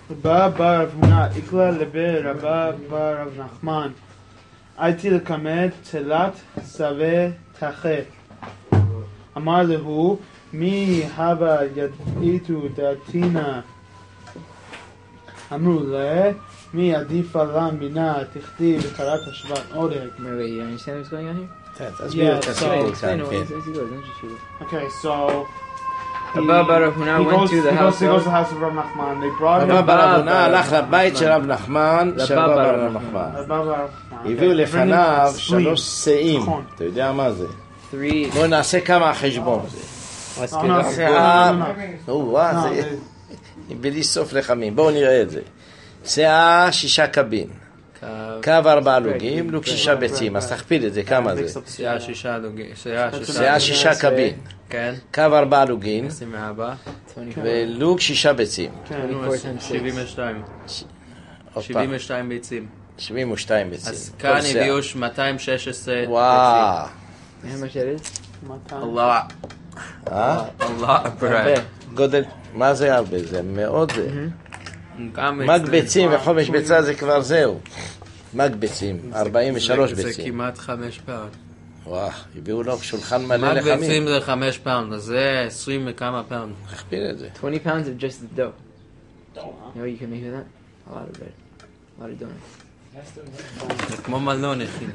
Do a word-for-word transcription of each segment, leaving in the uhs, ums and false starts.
בא בר רב הונא איקלה לבי רבא בר רב נחמן הייתי לקמת תלת סווה תחה אמר להו מי הווה ידעיתו דעתינה אמרו לה מי עדיפה לה מינה תכתיב וקראת השבט עודק. Wait, you understand what's going on here? תסביר את הסיפור Explain כאן, it, כן. as he goes, don't just shoot it. Okay, so he, Abba bar Rav Huna he went goes, to the he house goes, he goes of- to the house of Rav Nachman. They brought him רבא בר רבא אבונה בר הלך רב לבית נחמן. של רב נחמן, רבא של רבא בר בר רב נחמן. Rav Bar Nachman. הביאו לפניו Bringing שלוש שאים, נכון. אתה יודע מה זה? Three. בואו נעשה כמה חשבון. Let's Oh, get no, up. שיער, no, no, no. או, וואה, No, זה they- בלי סוף לחמים. בואו נראה את זה. שיער שישה קבין, Kav. קו ארבעה לוגים, לוג שישה ביצים, אז תכפיל את זה, כמה זה? שיעה שישה דוגים, שיעה שישה, שיער שישה קבין, כן, קו ארבעה לוגים, עשרים וארבע, twenty-four. ולוג שישה ביצים. כן. twenty-four times six. שבעים ושתיים, עוד שבעים פעם, ושתיים ביצים. שבעים ושתיים ביצים. אז כל כאן שיער. הביאו מאתיים ושש עשרה ביצים. וואו, How much that is? אללה, אה? אללה, הרבה. גודל, מה זה הרבה? זה מאוד זה. גם מקבצים וחומש ביצה זה כבר זהו. מקבצים, ארבעים ושלוש זה ביצים. כמעט חמש פאונד. וואו, הביאו לו שולחן מלא מקבצים לחמים. זה חמש פאונד, אז זה עשרים וכמה פאונד. תכפיל את זה. twenty pounds of just the dough. You know what you can make with that? A lot of bread. A lot of donuts. זה כמו מלון הכין.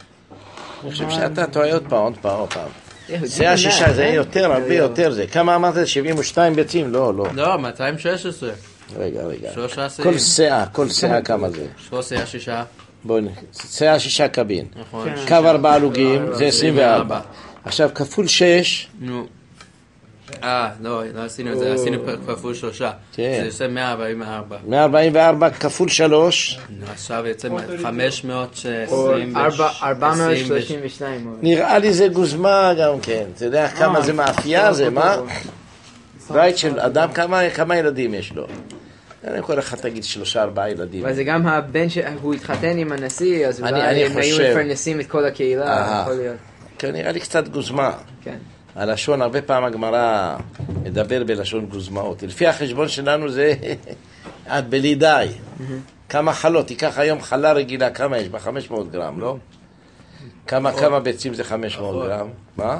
אני חושב שאתה טועה עוד פעם, עוד פעם, עוד פעם. Yeah, who זה did השישה, that, זה man? יותר, הרבה יותר זה. כמה אמרת? שבעים ושתיים ביצים? לא, לא. לא, מאתיים ושש עשרה. רגע, רגע. שלושה שאים. כל שאה, כל שאה כמה זה? שלוש שיעה שישה. בואו נ... שאה שישה קבין. נכון. כן. קו ארבעה לוגים זה עשרים וארבע. וארבע. עכשיו כפול שש, נו. אה, לא, לא עשינו את זה, עשינו כפול שלושה. כן. זה יוצא מאה ארבעים וארבע. מאה ארבעים וארבע כפול שלוש, נו, עכשיו יוצא חמש מאות עשרים ארבע מאות שלושים ושתיים. נראה לי זה גוזמה גם כן. אתה יודע כמה זה מאפייה זה, מה? בית של אדם, כמה, כמה ילדים יש לו? אני כל אחד תגיד שלושה ארבעה ילדים. אבל זה גם הבן שהוא התחתן עם הנשיא, אז אני- אולי אני הם היו חושב. מפרנסים את כל הקהילה, אהה. יכול להיות. כן, נראה לי קצת גוזמה. כן. הלשון, הרבה פעם הגמרא מדבר בלשון גוזמאות. לפי החשבון שלנו זה עד בלי די. כמה חלות, תיקח היום חלה רגילה, כמה יש בה? חמש מאות גרם, לא? כמה כמה ביצים זה חמש מאות גרם? מה?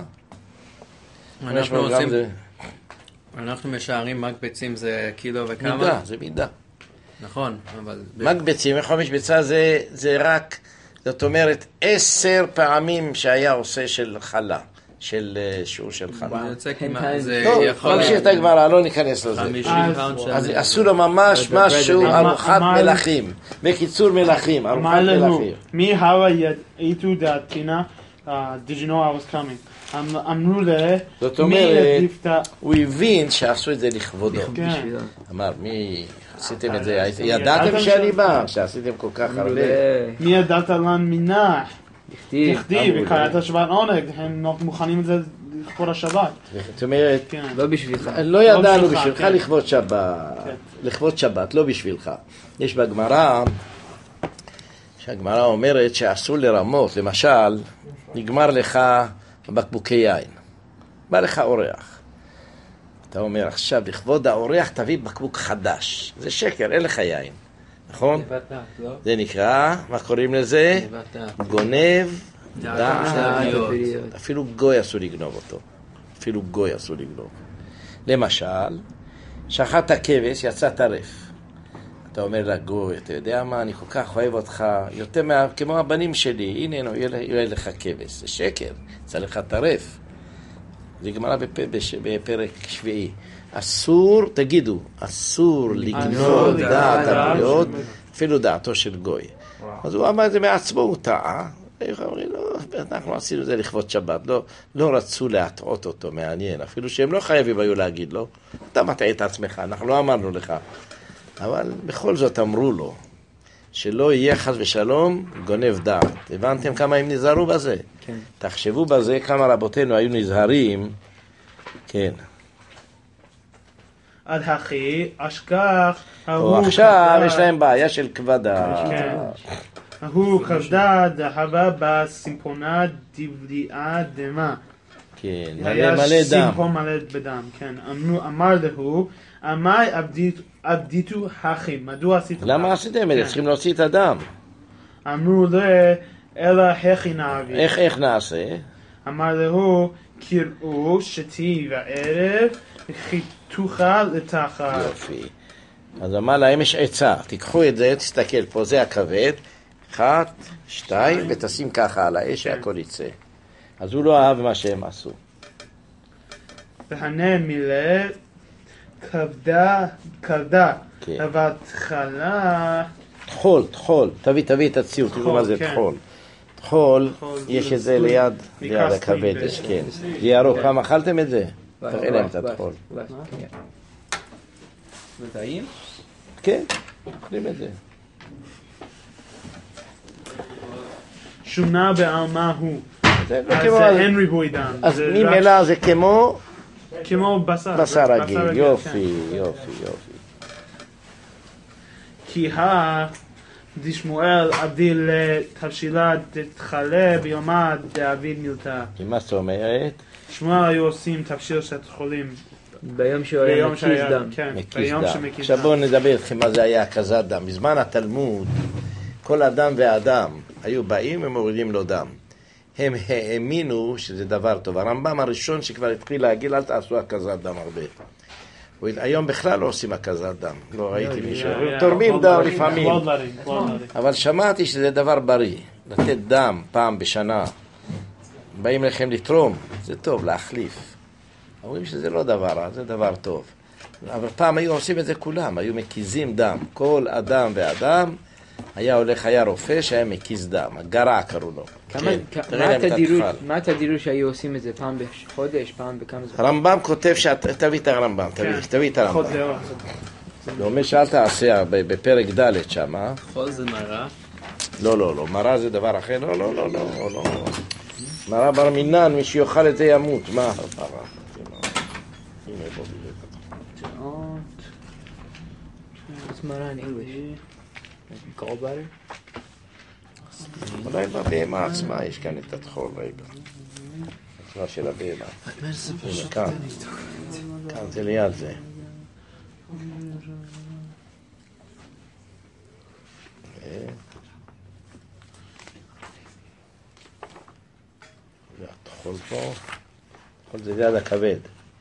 חמש אנחנו מאות גרם עושים, זה אנחנו משערים מקבצים זה קילו וכמה? מידה, זה מידה. נכון, אבל... מקבצים וחומש ביצה זה, זה רק, זאת אומרת, עשר פעמים שהיה עושה של חלה, של אה, שיעור של חלה. זה יוצא Ten כמעט, times. זה טוב, יכול ממשיך את הגמרא, לא ניכנס לזה. חמישים פאונד של... אז עשו לו ממש משהו, אמר- ארוחת אמר- מלכים. בקיצור מלכים, ארוחת אמר לנו, מלכים. מי הווה ידעיתו דעתינה? Uh, did you know I was coming? אמ- אמרו לה, זאת מי אומרת, ידיף ת... הוא הבין שעשו את זה לכבודו. כן. בשבילו. אמר, מי עשיתם את זה? ידעתם שאני בא? שעשיתם כל כך הרבה. מי ידעת לן מנח? הכתיב. תכתיב, אמרו וקראת לה. השבת עונג, הם לא מוכנים את זה לכבוד השבת. זאת אומרת, כן. לא בשבילך. לא ידענו בשבילך, בשבילך כן. לכבוד שבת, כן. לכבוד שבת, לא בשבילך. יש בגמרא, שהגמרא אומרת שאסור לרמות, למשל, נגמר לך בקבוקי יין, בא לך אורח. אתה אומר, עכשיו לכבוד האורח תביא בקבוק חדש. זה שקר, אין לך יין, נכון? זה נקרא, מה קוראים לזה? גונב דעת הבריות. אפילו גוי אסור לגנוב אותו. אפילו גוי אסור לגנוב. למשל, שחטת כבש, יצא טרף. אתה אומר לגוי, אתה יודע מה, אני כל כך אוהב אותך, יותר מה, כמו הבנים שלי, הנה, הנה, יהיה לך כבש. זה שקר, יצא לך טרף. זה גמרא בפ... בש... בפרק שביעי. אסור, תגידו, אסור לגנוב דעת הבריות, אפילו דעתו של גוי. אז הוא אמר את זה מעצמו, הוא טעה. אומרים, לא, אנחנו עשינו את זה לכבוד שבת, לא, לא רצו להטעות אותו, מעניין, אפילו שהם לא חייבים היו להגיד לו, אתה מטעה את עצמך, אנחנו לא אמרנו לך. אבל בכל זאת אמרו לו, שלא יהיה חס ושלום גונב דעת. הבנתם כמה הם נזהרו בזה? כן. תחשבו בזה כמה רבותינו היו נזהרים, כן. עד הכי, אשכח, או עכשיו יש להם בעיה של כבדה. כן. ההוא כבדה דהבה בסימפונה דבליעה דמה. כן, היה מלא מלא דם. סימפון מלא בדם, כן. אמרו- אמר להו, עמי עבדיתו הכי. מדוע עשיתם? למה עשיתם את זה? צריכים להוציא את הדם. אמרו לה, אלא הכי נעביר. איך, איך נעשה? אמר לו, קראו שתי וערב, חיתוכה לתחת. יופי. אז אמר להם יש עצה, תיקחו את זה, תסתכל פה, זה הכבד, אחת, שתיים, ותשים ככה על האש, שהכל יצא. אז הוא לא אהב מה שהם עשו. והנה מילא, כבדה, כבדה, כן. אבל תחלה... תחול, תחול, תביא, תביא את הציור, תראו מה זה כן. תחול. תחול, תחול, יש זה את זה סטוי. ליד, מקסטוי ליד הכבד, ב- יש, כן. זה ירוק, פעם אכלתם את זה? תראה להם את התחול. מטעים? כן, אוכלים את זה. שונה בעלמה הוא. זה לא אז כמו- זה אין ריבוי דם. אז זה רק ממילא זה כמו כמו בשר. בשר רגיל, כן. יופי, יופי, יופי. כי ה... דשמואל עבדי לתבשילה תתחלה ביומה דאביד מילתה. מה זאת אומרת? שמואל היו עושים תבשיל של חולים ביום שהוא היה ביום מקיז שהיה, דם. כן, מקיז ביום דם. שמקיז עכשיו דם. בואו נדבר איתכם מה זה היה הקזת דם. בזמן התלמוד, כל אדם ואדם היו באים ומורידים לו דם. הם האמינו שזה דבר טוב. הרמב"ם הראשון שכבר התחיל להגיד, אל תעשו הקזת דם הרבה. היום בכלל לא עושים הקזת דם. לא ראיתי מישהו. תורמים דם לפעמים. אבל שמעתי שזה דבר בריא. לתת דם פעם בשנה. באים לכם לתרום, זה טוב, להחליף. אומרים שזה לא דבר רע, זה דבר טוב. אבל פעם היו עושים את זה כולם, היו מקיזים דם. כל אדם ואדם היה הולך, היה רופא שהיה מקיז דם. הגרע קראו לו. כמה- כן, כ- תראה מה להם את התדירות- התחל. מה התדירות שהיו עושים את זה? פעם בחודש, פעם בכמה זמן? הרמב"ם כותב שאת... תביא את הרמב"ם, תביא, תביא את פחות הרמב"ם. דעות. הוא אומר שאל תעשה בפרק ד' שם, אה? חול זה מרה. לא, לא, לא, מרה זה דבר אחר, לא, לא, לא, לא, לא. מרה בר מינן, מי שיאכל את זה ימות, מה? מרה. הנה, בוא, בוא. What's mara in English? Gallbladder? אולי בבהמה עצמה יש כאן את התחול, רגע. התחולה של הבהמה. הנה, כאן. כאן, זה ליד זה. זה התחול פה. התחול זה ליד הכבד.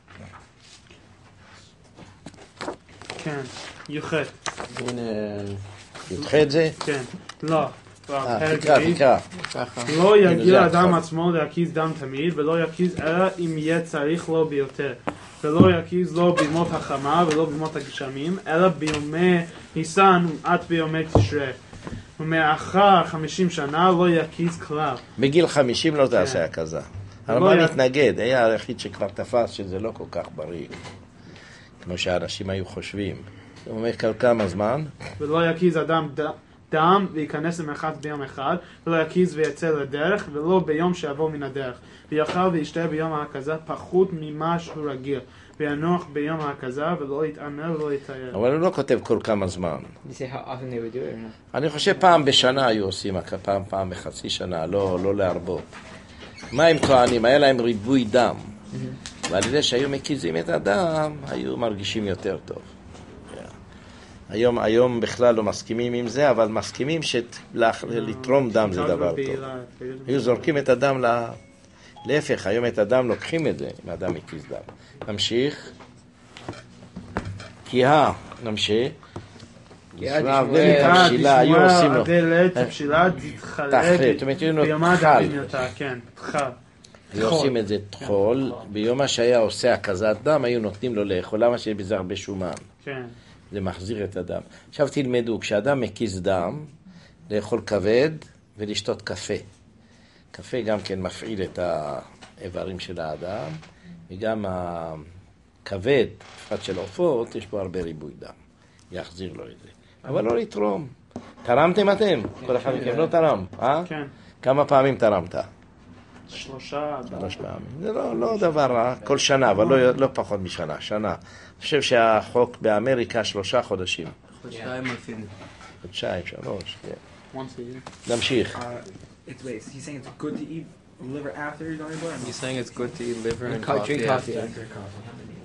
כן, יוחד. הנה, ידחה את זה? כן, לא. אה, פרק תקרא, רביעי. תקרא. ככה. לא הנה, יגיע זה האדם התחול. עצמו להקיז דם תמיד, ולא יקיז אלא אם יהיה צריך לו ביותר. ולא יקיז לו בימות החמה ולא בימות הגשמים, אלא ביומי ניסן ומעט ביומי תשרי. ומאחר חמישים שנה לא יקיז כלל. בגיל חמישים לא תעשה הקזה. הרמב"ם לא י- מתנגד, היה היחיד שכבר תפס שזה לא כל כך בריא. כמו שהאנשים היו חושבים. הוא אומר כל כמה זמן? ולא יקיז אדם ד- דם וייכנס למרחץ ביום אחד, ולא יקיז ויצא לדרך, ולא ביום שיבוא מן הדרך. ויאכל וישתה ביום ההקזה פחות ממה שהוא רגיל. וינוח ביום ההקזה ולא יתעמר ולא יתאר. אבל הוא לא כותב כל כמה זמן. Did you say how often they would do it or not? אני חושב פעם בשנה היו עושים, פעם, פעם בחצי שנה, לא, לא להרבות. מה הם טוענים? היה להם ריבוי דם. ועל ידי שהיו מקיזים את הדם, היו מרגישים יותר טוב. היום, היום בכלל לא מסכימים עם זה, אבל מסכימים שלתרום דם זה דבר טוב. היו זורקים את הדם ל... להפך, היום את הדם לוקחים את זה, אם האדם מקיז דם. נמשיך. כי ה... נמשיך. כי ה נשמע דשמואל- תבשילה, היו עושים לו. הדלת, תבשילה, תתחלק. תחל, זאת אומרת, היו לו ביומה תחל. דאבין אותה, כן, תחל. היו עושים את זה טחול, ביום שהיה עושה הקזת דם, היו נותנים לו לאכול, למה שיש בזה הרבה שומן? כן. זה מחזיר את הדם. עכשיו תלמדו, כשאדם מקיז דם, לאכול כבד ולשתות קפה. קפה גם כן מפעיל את האיברים של האדם, וגם הכבד, בפרט של עופות, יש פה הרבה ריבוי דם. יחזיר לו את זה. אבל לא לתרום. תרמתם אתם? כל אחד מכם לא תרם, אה? כן. כמה פעמים תרמת? שלושה. שלוש פעמים. זה לא, לא דבר רע, כל שנה, אבל לא, לא פחות משנה, שנה. אני חושב שהחוק באמריקה שלושה חודשים. חודשיים אפילו. חודשיים, שלוש, כן. Once a year. נמשיך. Uh, it's wait. He's saying it's good to eat liver after you're done your blood. You're saying it's good to eat liver and Co- coffee. drink coffee. Drink coffee.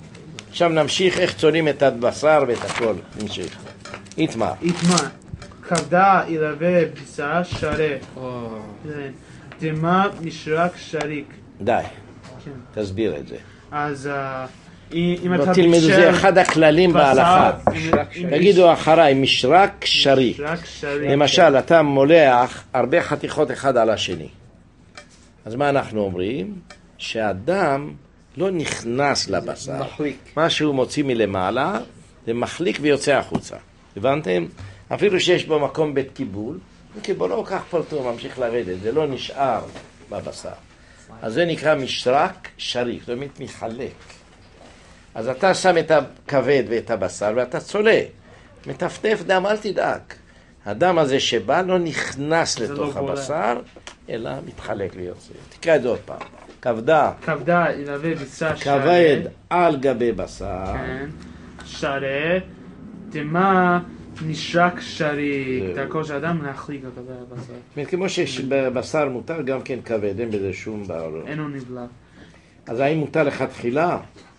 עכשיו נמשיך איך צולים את הבשר ואת הכל. נמשיך. איתמר. איתמר. כבדה ילווה בשר שרף. דמה משרק שריק. די. תסביר את זה. אז אה, אם לא אתה תלמדו, זה בישל אחד הכללים בהלכה. בשר, תגידו אחריי, משרק שריק. משרק שריק. למשל, אתה מולח הרבה חתיכות אחד על השני. אז מה אנחנו אומרים? שהדם לא נכנס לבשר. מה שהוא מוציא מלמעלה, זה מחליק ויוצא החוצה. הבנתם? אפילו שיש בו מקום בית קיבול, קיבול לא כך פרטו, ממשיך לרדת, זה לא נשאר בבשר. אז זה נקרא משרק שריק, זאת אומרת מחלק. אז אתה שם את הכבד ואת הבשר ואתה צולה. מטפטף דם, אל תדאג. הדם הזה שבא לא נכנס לתוך לא הבשר, אלא מתחלק ויוצא. תקרא את זה עוד פעם. כבדה, כבדה ילווה בשר שרף. כבד על גבי בשר. כן. שרף. דמה נשרק שריק. דרכו של אדם להחליק על גבי הבשר. כמו שבבשר מותר גם כן כבד, אין בזה שום בעיה. אינו נבלע. אז האם מותר לכתחילה?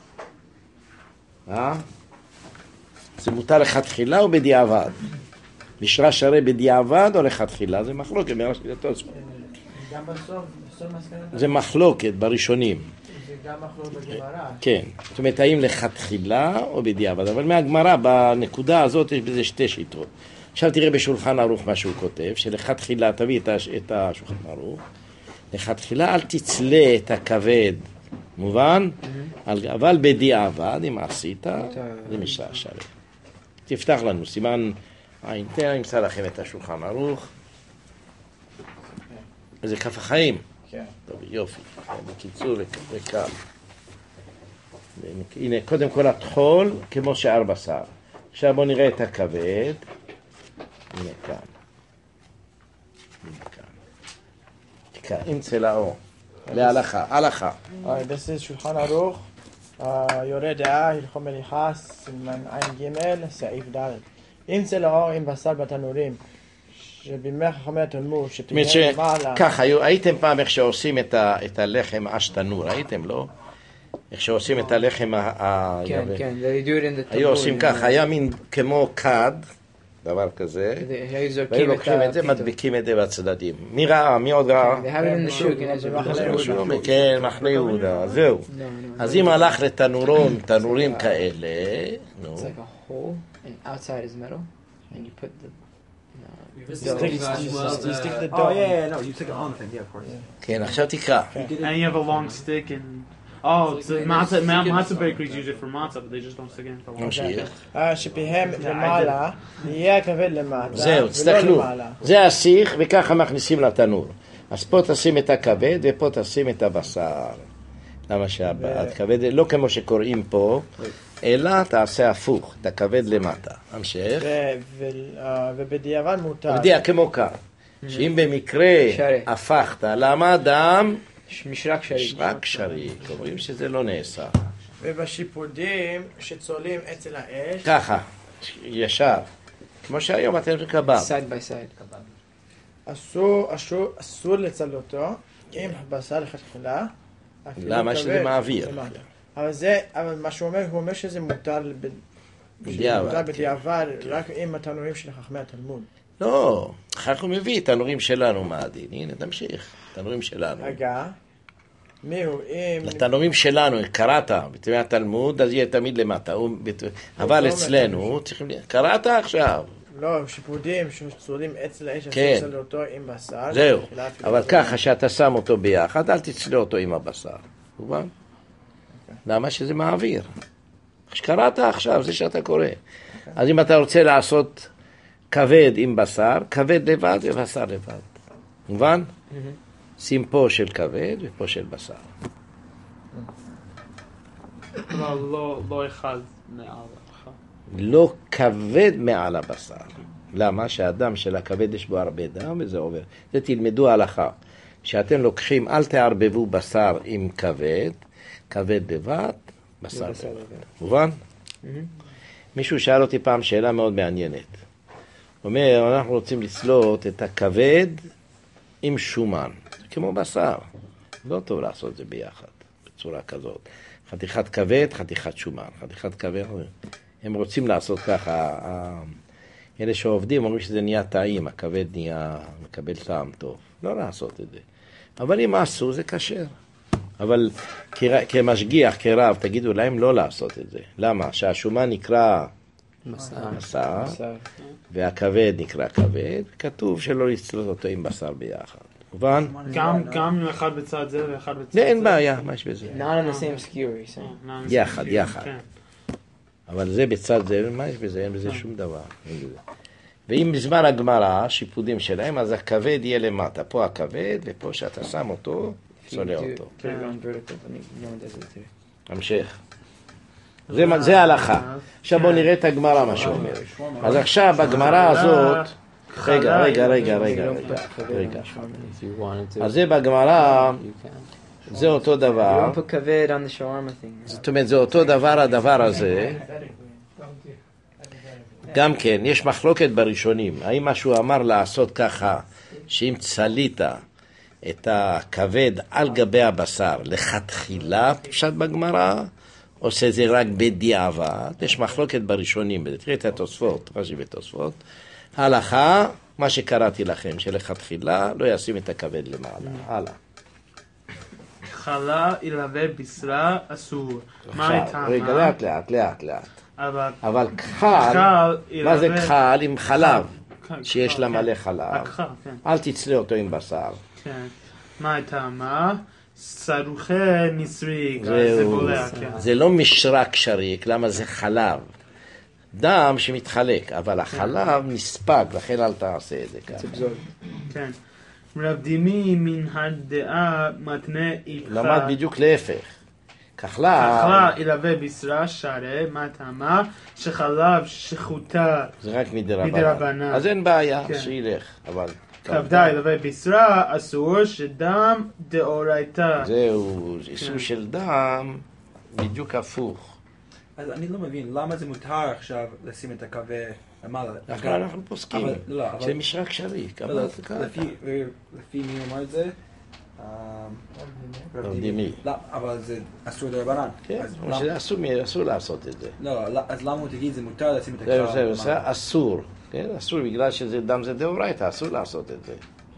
אה? זה מותר לכתחילה או בדיעבד? נשרה שרי בדיעבד או לכתחילה? זה מחלוקת. גם בסוף, בסוף מסקנה. זה מחלוקת בראשונים. זה גם מחלוקת בגמרא. כן. זאת אומרת, האם לכתחילה או בדיעבד? אבל מהגמרא, בנקודה הזאת יש בזה שתי שיטות. עכשיו תראה בשולחן ערוך מה שהוא כותב, שלכתחילה, תביא את השולחן ערוך, לכתחילה אל תצלה את הכבד, מובן? אבל בדיעבד, אם עשית, זה משרה שרי. תפתח לנו, סימן עין תן, אני אמצא לכם את השולחן ערוך. זה כף החיים. כן. טוב, יופי. בקיצור וקל. הנה, קודם כל הטחול כמו שאר בשר. עכשיו בואו נראה את הכבד. הנה כאן. הנה כאן. תקרא, עם צלעו. להלכה, הלכה. This is שולחן ערוך. יורה דעה, הלכו מליחה, סימן עין ג' סעיף ד'. אם צלעו עם בשר בתנורים, שבימי חכמי התלמוד, שתהיה למעלה... ככה, הייתם פעם איך שעושים את הלחם אש תנור, הייתם, לא? איך שעושים את הלחם ה... כן, כן, they do it in the היו עושים ככה, היה מין כמו כד, דבר כזה, והיו לוקחים את זה, מדביקים את זה בצדדים. מי ראה? מי עוד ראה? כן, מחנה יהודה, זהו. אז אם הלך לתנורון, תנורים כאלה, נו. It's like a hole, and outside is metal, and you put the... You stick, you stick the dough. Oh yeah, yeah, no, you stick it on the thing, yeah, of course. כן, עכשיו תקרא. And you have a long stick and... Oh, it's a matzah, ma- matzah bakeries use it for matzah, but they just don't stick it in for long. נמשיך. שפיהם למעלה, יהיה הכבד למטה, זהו, תסתכלו. זה הסיך, וככה מכניסים לתנור. אז פה תשים את הכבד, ופה תשים את הבשר. למה שהכבד, לא כמו שקוראים פה, אלא תעשה הפוך, את הכבד למטה. המשך. ובדיעבד מותר. בדיע כמו כך, שאם במקרה הפכת, למה דם? משרק שריק. משרק שריק, אומרים שזה לא נעשה. ובשיפודים שצולים אצל האש. ככה, ישר. כמו שהיום אתם קבב. סייד ביי סייד. אסור, אסור, אסור לצלותו, עם בשר לכתחילה. למה? שזה מעביר. אבל זה, אבל מה שהוא אומר, הוא אומר שזה מותר בדיעבד, רק עם התנורים של חכמי התלמוד. לא, אחר כך הוא מביא תנורים שלנו, מה הדין? הנה, תמשיך. תנורים שלנו. רגע, מי הוא? אם... לתנורים שלנו, קראת, בתמי התלמוד, אז יהיה תמיד למטה. אבל אצלנו, צריכים... קראת עכשיו. לא, שיפודים שצולים אצל האש, כן. אסור לצלו אותו עם בשר. זהו, אבל ככה שאתה שם אותו ביחד, אל תצלה אותו עם הבשר. מובן? למה שזה מעביר? שקראת עכשיו, זה שאתה קורא. אז אם אתה רוצה לעשות כבד עם בשר, כבד לבד ובשר לבד. מובן? שים פה של כבד ופה של בשר. לא, לא, לא אחד מעל אחד. לא כבד מעל הבשר. למה? שהאדם של הכבד יש בו הרבה דם וזה עובר. זה תלמדו הלכה. שאתם לוקחים, אל תערבבו בשר עם כבד, כבד לבד, בשר לבד. מובן? מישהו שאל אותי פעם שאלה מאוד מעניינת. הוא אומר, אנחנו רוצים לצלות את הכבד עם שומן. כמו בשר. לא טוב לעשות את זה ביחד, בצורה כזאת. חתיכת כבד, חתיכת שומן, חתיכת כבד. הם רוצים לעשות ככה, אלה שעובדים אומרים שזה נהיה טעים, הכבד נהיה, מקבל טעם טוב. לא לעשות את זה. אבל אם עשו, זה כשר. אבל כמשגיח, כרב, תגידו להם לא לעשות את זה. למה? שהשומן נקרא בשר, והכבד נקרא כבד, כתוב שלא לצלות אותו עם בשר ביחד. מובן? גם אחד בצד זה ואחד בצד זה? אין בעיה, מה יש בזה? Not on the same skewer, יחד, יחד. אבל זה בצד זה, מה יש בזה? אין בזה שום דבר. ואם בזמן הגמרא, שיפודים שלהם, אז הכבד יהיה למטה. פה הכבד, ופה שאתה שם אותו, צולה אותו. המשך. זה ההלכה. עכשיו בואו נראה את הגמרא מה שאומר. אז עכשיו בגמרא הזאת, רגע, רגע, רגע, רגע, רגע. אז זה בגמרא, זה אותו דבר. זאת אומרת, זה אותו דבר, הדבר הזה. גם כן, יש מחלוקת בראשונים. האם משהו אמר לעשות ככה, שאם צלית את הכבד על גבי הבשר לכתחילה, פשט בגמרא, או שזה רק בדיעבד. יש מחלוקת בראשונים. תראה את התוספות, רש"י בתוספות. ההלכה, מה שקראתי לכם, שלכתחילה לא ישים את הכבד למעלה. הלאה. חלה ילווה בשרה אסור. מה איתה? רגע, לאט לאט, לאט לאט. אבל, אבל כחל, מה זה כחל? עם חלב, שיש לה מלא חלב. אל תצלה אותו עם בשר. כן. מה איתה? מה? סרוכי נסריק. זה בולע, כן. זה לא משרק שריק, למה זה חלב? דם שמתחלק, אבל החלב נספג, לכן אל תעשה את זה ככה. כן. רב דימי מן הדעה מתנה איתך. למד בדיוק להפך. כחלה... כחלה ילווה בשרה שרה, מה טעמה? שחלב שחוטה... זה רק מדרבנן. אז אין בעיה, שילך, אבל... כבדה ילווה בשרה אסור שדם דאורייתא. זהו, איסור של דם בדיוק הפוך. אז אני לא מבין, למה זה מותר עכשיו לשים את הכבד למעלה? אנחנו פוסקים, זה משרק שריק. לפי מי אומר את זה? רב דימי. אבל זה אסור דרבנן. כן, אסור לעשות את זה. לא, אז למה הוא תגיד זה מותר לשים את הכבד למעלה? זה אסור, אסור בגלל שדם זה דאורייתא, אסור לעשות את זה.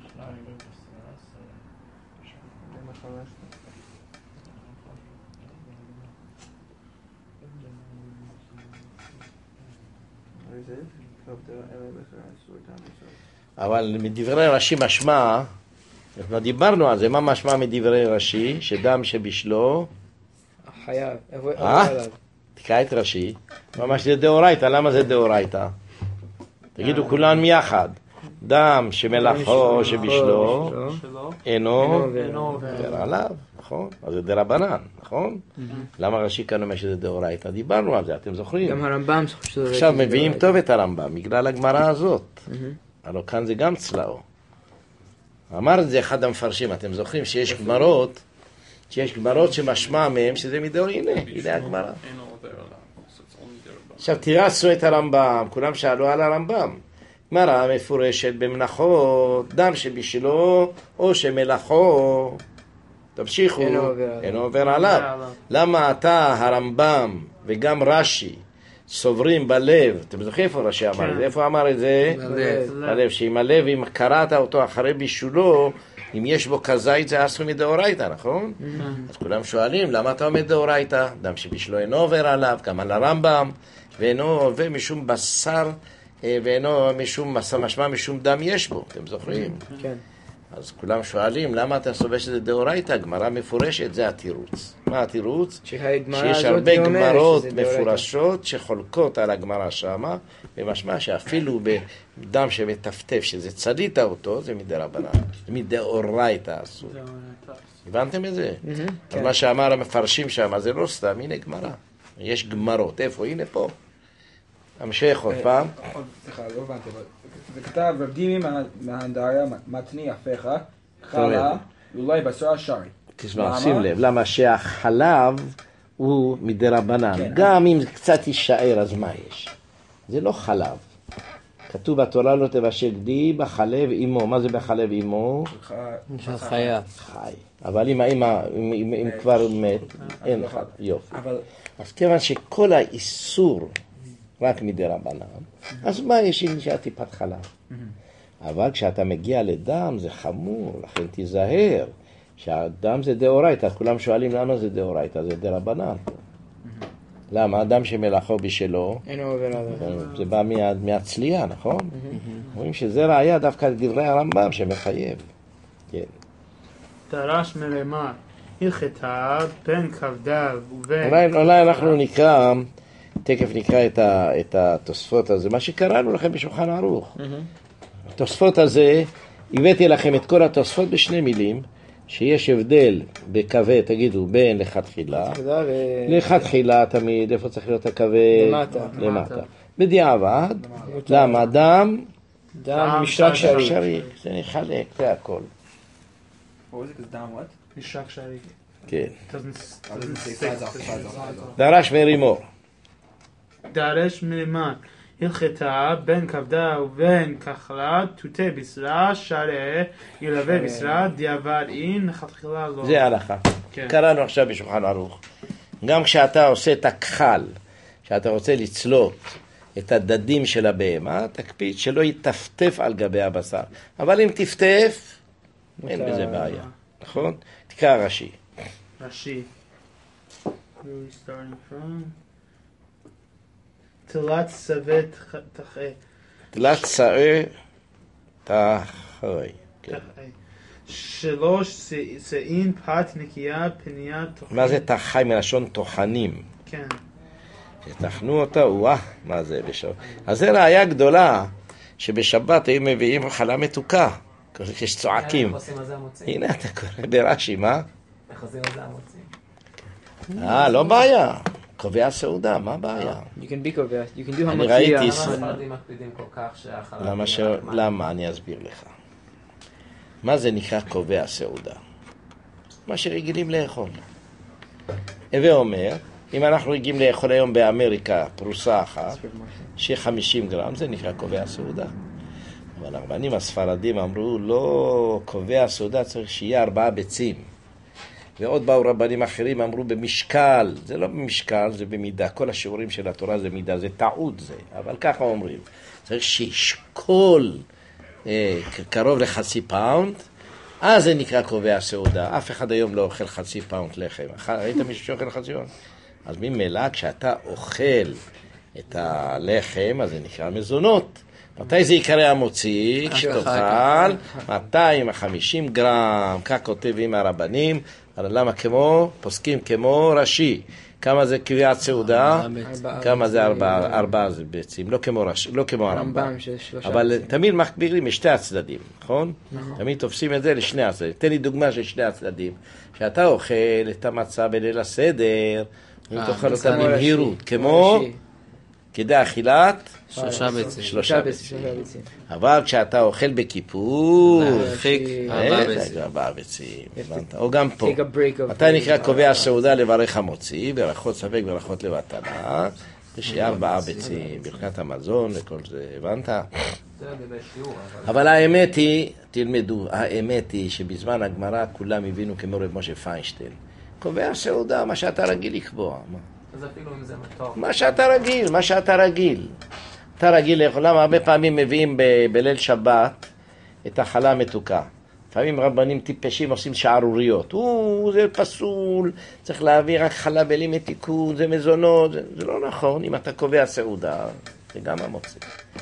אבל מדברי רש"י משמע, אנחנו דיברנו על זה, מה משמע מדברי רש"י? שדם שבשלו חייב. אה? תקרא את רש"י. ממש זה דאורייתא, למה זה דאורייתא? תגידו כולן יחד. דם שמלאכו שבשלו אינו עובר עליו, נכון? אז זה דרבנן, נכון? למה רש"י כאן אומר שזה דאורייתא? דיברנו על זה, אתם זוכרים? גם הרמב"ם עכשיו מביאים טוב את הרמב"ם בגלל הגמרא הזאת. הלוא כאן זה גם צלאו. אמר את זה אחד המפרשים, אתם זוכרים שיש גמרות, שיש גמרות שמשמע מהם שזה מדאור, הנה, הנה הגמרא. עכשיו תירצו את הרמב"ם, כולם שאלו על הרמב"ם. גמרא מפורשת במנחות, דם שבשלו או שמלאכו, תמשיכו, אינו עובר עליו. למה אתה הרמב"ם וגם רש"י סוברים בלב, אתם זוכרים איפה רש"י אמר את זה? איפה אמר את זה? בלב, שאם הלב, אם קראת אותו אחרי בישולו, אם יש בו כזית זה אסור מדאורייתא, נכון? אז כולם שואלים, למה אתה אומר דאורייתא? דם שבשלו אינו עובר עליו, גם על הרמב"ם, ואינו עובר משום בשר, ואינו משום משמע משום דם יש בו, אתם זוכרים? כן. אז כולם שואלים, למה אתה סובר שזה דאורייתא? גמרא מפורשת, זה התירוץ. מה התירוץ? שיש הרבה גמרות מפורשות שחולקות על הגמרא שמה, ומשמע שאפילו בדם שמטפטף, שזה צלית אותו, זה מדרבנן, זה מדאורייתא אסור. הבנתם את זה? אז מה שאמר המפרשים שם, זה לא סתם, הנה גמרא. יש גמרות, איפה? הנה פה. המשך עוד פעם. סליחה, לא הבנתי, אבל זה כתב רב דימי מהנדריה מתני אפיך, חלה, אולי בשרה שרי. תשמע, שים לב, למה שהחלב הוא מדרבנן. גם אם קצת יישאר, אז מה יש? זה לא חלב. כתוב בתורה לא תבשל גדי בחלב אמו. מה זה בחלב אמו? של חיה. חי. אבל אם האמא, אם, אם, אם כבר מת, אין חי. יופי. אז כיוון שכל האיסור רק מדי רבנן, אז מה יש עם נשאר טיפת חלב? אבל כשאתה מגיע לדם זה חמור, לכן תיזהר. שהדם זה דאורייתא, כולם שואלים למה זה דאורייתא, זה דרבנן. למה? אדם שמלאכו בשלו, אינו עובר עליו. זה בא מה- מהצלייה, נכון? אומרים שזה ראיה דווקא לדברי הרמב"ם שמחייב. כן. דרש מלמד, הלכתה בין כבדיו ובין... אולי, אולי אנחנו נקרא, תכף נקרא את, ה, את התוספות הזה, מה שקראנו לכם בשולחן ערוך. התוספות הזה, הבאתי לכם את כל התוספות בשני מילים, שיש הבדל בקווה, תגידו, בין לכתחילה, לכתחילה תמיד, איפה צריך להיות הקווה? למטה. למטה. בדיעבד, למה? דם, דם משרק שריק. שריק, זה נחלק, זה הכל. What was it? Because down what? משרק שריק. כן. doesn't I was going to say sides off, sides off, sides off. דרש מרימור. דרש מלמד, הלכתה בין כבדה ובין כחלה, תותי בשרה, שרה, ילווה בשרה, דיעבד אין, לכתחילה לא. זה ההלכה. כן. קראנו עכשיו בשולחן ערוך. גם כשאתה עושה את הכחל, שאתה רוצה לצלות את הדדים של הבהמה, תקפיד שלא יטפטף על גבי הבשר. אבל אם תפטף, אין בזה בעיה. נכון? תקרא רש"י. רש"י. Really starting from... תלת שווה תחי. תלת שאה תחרי. כן. שלוש שאין פת נקייה פניה תוכנית. מה זה תחי מלשון טוחנים? כן. שטחנו אותה, וואה, מה זה בשבת? אז זה ראיה גדולה שבשבת היו מביאים חלה מתוקה, כשצועקים. איך עושים על זה המוצאים? הנה אתה קורא ברש"י, מה? איך עושים על זה המוצאים? אה, לא בעיה. קובע סעודה, מה הבעיה? You can be קובע, you can do אני המציע. ראיתי... למה הספרדים מקפידים כל כך שהחלב... למה ש... למה? אני אסביר לך. מה זה נקרא קובע סעודה? מה שרגילים לאכול. הווה אומר, אם אנחנו רגילים לאכול היום באמריקה פרוסה אחת, שיהיה חמישים גרם, זה נקרא קובע סעודה. אבל הרבנים הספרדים אמרו, לא קובע סעודה, צריך שיהיה ארבעה ביצים. ועוד באו רבנים אחרים, אמרו במשקל, זה לא במשקל, זה במידה, כל השיעורים של התורה זה מידה, זה טעות זה, אבל ככה אומרים, צריך שישקול אה, קרוב לחצי פאונד, אז זה נקרא קובע סעודה, אף אחד היום לא אוכל חצי פאונד לחם, ראית מישהו שאוכל חצי פאונד? אז ממילא כשאתה אוכל את הלחם, אז זה נקרא מזונות. מתי זה יקרא המוציא? כשתאכל מאתיים וחמישים גרם, כך כותבים הרבנים, אבל למה כמו? פוסקים כמו רש"י. כמה זה קביעת סעודה? כמה זה ארבעה, ארבעה זה ביצים, לא כמו רש"י, לא כמו הרמב"ם. אבל תמיד מקבילים משתי הצדדים, נכון? תמיד תופסים את זה לשני הצדדים. תן לי דוגמה של שני הצדדים. שאתה אוכל את המצה בליל הסדר, ותאכל אותה במהירות, כמו כדי אכילת שלושה ביצים. שלושה ביצים. אבל כשאתה אוכל בכיפור, להרחיק ארבעה ביצים. ארבעה ביצים, הבנת? או גם פה. Take a break of- מתי נקרא קובע סעודה לברך המוציא, ברכות ספק ברכות לבטלה, ושיהיה ארבעה ביצים, ברכת המזון וכל זה, הבנת? זה לגבי שיעור, אבל... אבל האמת היא, תלמדו, האמת היא שבזמן הגמרא כולם הבינו כמו רב משה פיינשטיין. קובע סעודה, מה שאתה רגיל לקבוע. מה? אז אפילו אם זה מתוק. מה שאתה רגיל, מה שאתה רגיל. אתה רגיל לאכול, למה הרבה פעמים מביאים ב- בליל שבת את החלה המתוקה. לפעמים רבנים טיפשים עושים שערוריות. או, זה פסול, צריך להביא רק חלה בלי מתיקות, זה מזונות. זה, זה לא נכון, אם אתה קובע סעודה, זה גם המוציא.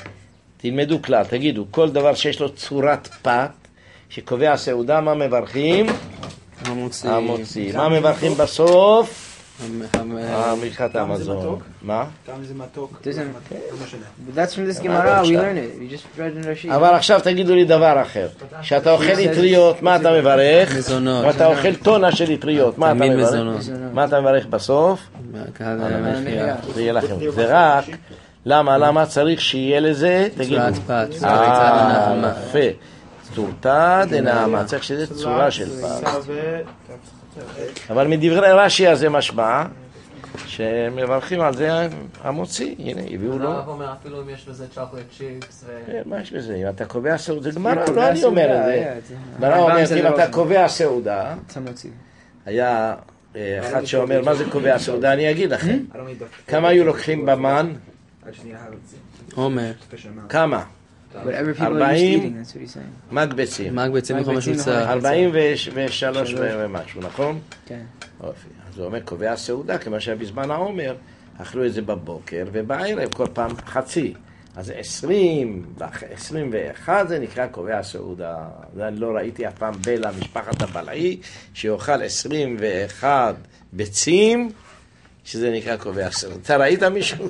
תלמדו כלל, תגידו, כל דבר שיש לו צורת פת, שקובע סעודה, מה מברכים? המוציא. המוציא. מה מברכים בסוף? המ- ברכת המזון. מה? כמה זה מתוק. Doesn't- לא משנה. But that's from this Gemara, we learn it. We just read in Rashi. אבל עכשיו תגידו לי דבר אחר. כשאתה אוכל אטריות, מה אתה מברך? מזונות. ואתה אוכל טונה של אטריות, מה אתה תמיד מברך? מזונות. מה אתה מברך בסוף? מהקהל המחיה. זה יהיה לכם. זה רק, למה? למה צריך שיהיה לזה? תגידו. צורת פת, צורת אה, דנעמה. יפה. צורתא דנעמה, צריך שזה צורה של פת. שווה אבל מדברי רש"י הזה משמע, שמברכים על זה המוציא, הנה, הביאו לו. הרב אומר, אפילו אם יש בזה צ'וקולד צ'יפס ו... כן, מה יש בזה? אם אתה קובע סעודה, זה גמרא, לא אני אומר את זה. גמרא אומרת, אם אתה קובע סעודה, היה אחד שאומר, מה זה קובע סעודה? אני אגיד לכם. כמה היו לוקחים במן? עומר. כמה? ארבעים מקבצים. מקבצים מחומש מצער. ארבעים ושלוש ומשהו, נכון? כן. אז הוא אומר, קובע סעודה, כמו שבזמן העומר, אכלו את זה בבוקר, ובערב כל פעם חצי. אז עשרים, עשרים ואחת זה נקרא קובע סעודה. אני לא ראיתי אף פעם בלה, משפחת הבלעי, שאוכל עשרים ואחת ביצים, שזה נקרא קובע סעודה. אתה ראית מישהו?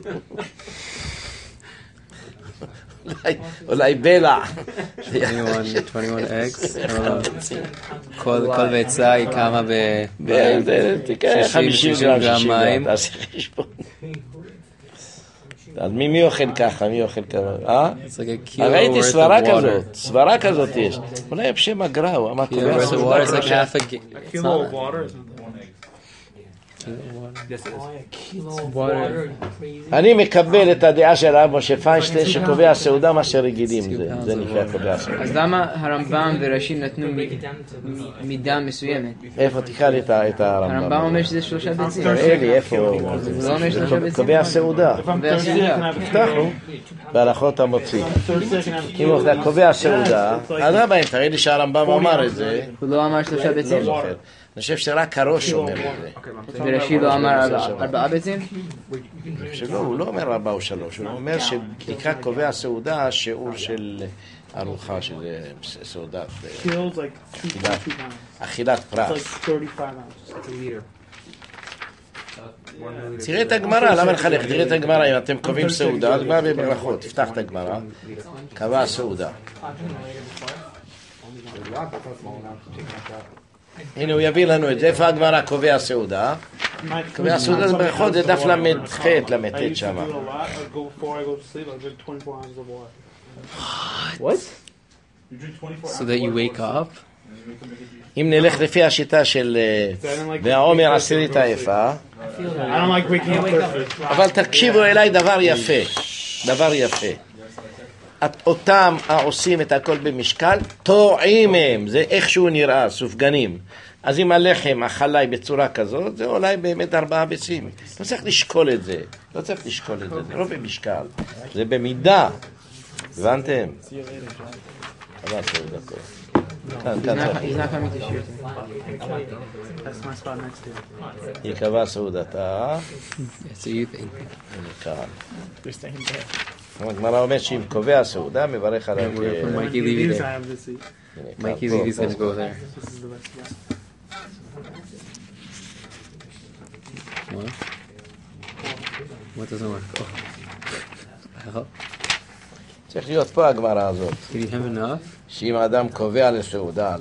אולי, אולי בלה. עשרים ואחת אקס. כל ביצה היא כמה ב-חמישים גרם מים. תעשי חשבון. אז מי אוכל ככה? מי אוכל ככה? אה? ראיתי סברה כזאת. סברה כזאת יש. אולי בשם הגרא, הוא אמר קובע סעודה. אני מקבל את הדעה של הרב משה פיינשטיין שקובע סעודה מה שרגילים, זה נקרא קובע סעודה. אז למה הרמב"ם ורש"י נתנו מידה מסוימת? איפה תקרא לי את הרמב"ם? הרמב"ם אומר שזה שלושה ביצים. תראה לי איפה הוא לא אומר שלושה ביצים. קובע סעודה. תפתחו בהלכות המוציא. אם אתה קובע סעודה, אז רבאים, תראה לי שהרמב"ם אמר את זה. הוא לא אמר שלושה ביצים? אני חושב שרק הראש אומר את זה. ורש"י לא אמר ארבעה ביצים? שלא, הוא לא אומר ארבע או שלוש, הוא אומר שנקרא קובע סעודה שיעור של ארוחה של סעודת אכילת פרס. תראה את הגמרא, למה לחלק? תראה את הגמרא, אם אתם קובעים סעודה, אז מה בברכות? תפתח את הגמרא, קבע סעודה. הנה הוא יביא לנו את זה, איפה הגמרא קובע סעודה? קובע סעודה זה ברכות, זה דף למד-ח' למד-ט' שם. What? So that you wake up? אם נלך לפי השיטה של והעומר עשירית היפה, אבל תקשיבו אליי דבר יפה, דבר יפה. אותם העושים את הכל במשקל, טועים הם, זה איכשהו נראה, סופגנים. אז אם הלחם החלאי בצורה כזאת, זה אולי באמת ארבעה ביצים. לא צריך לשקול את זה, לא צריך לשקול את זה, זה לא במשקל, זה במידה. הבנתם? אבל זה דקות. כאן, כאן צריך. יקבע סעודתה. כאן. הגמרא אומרת שאם קובע סעודה, מברך עליו. מייקי ליבי there. מייקי ליבי's gonna go there. What? What doesn't work? Oh. צריך להיות פה הגמרא הזאת. Did you have enough? שאם האדם קובע לסעודה.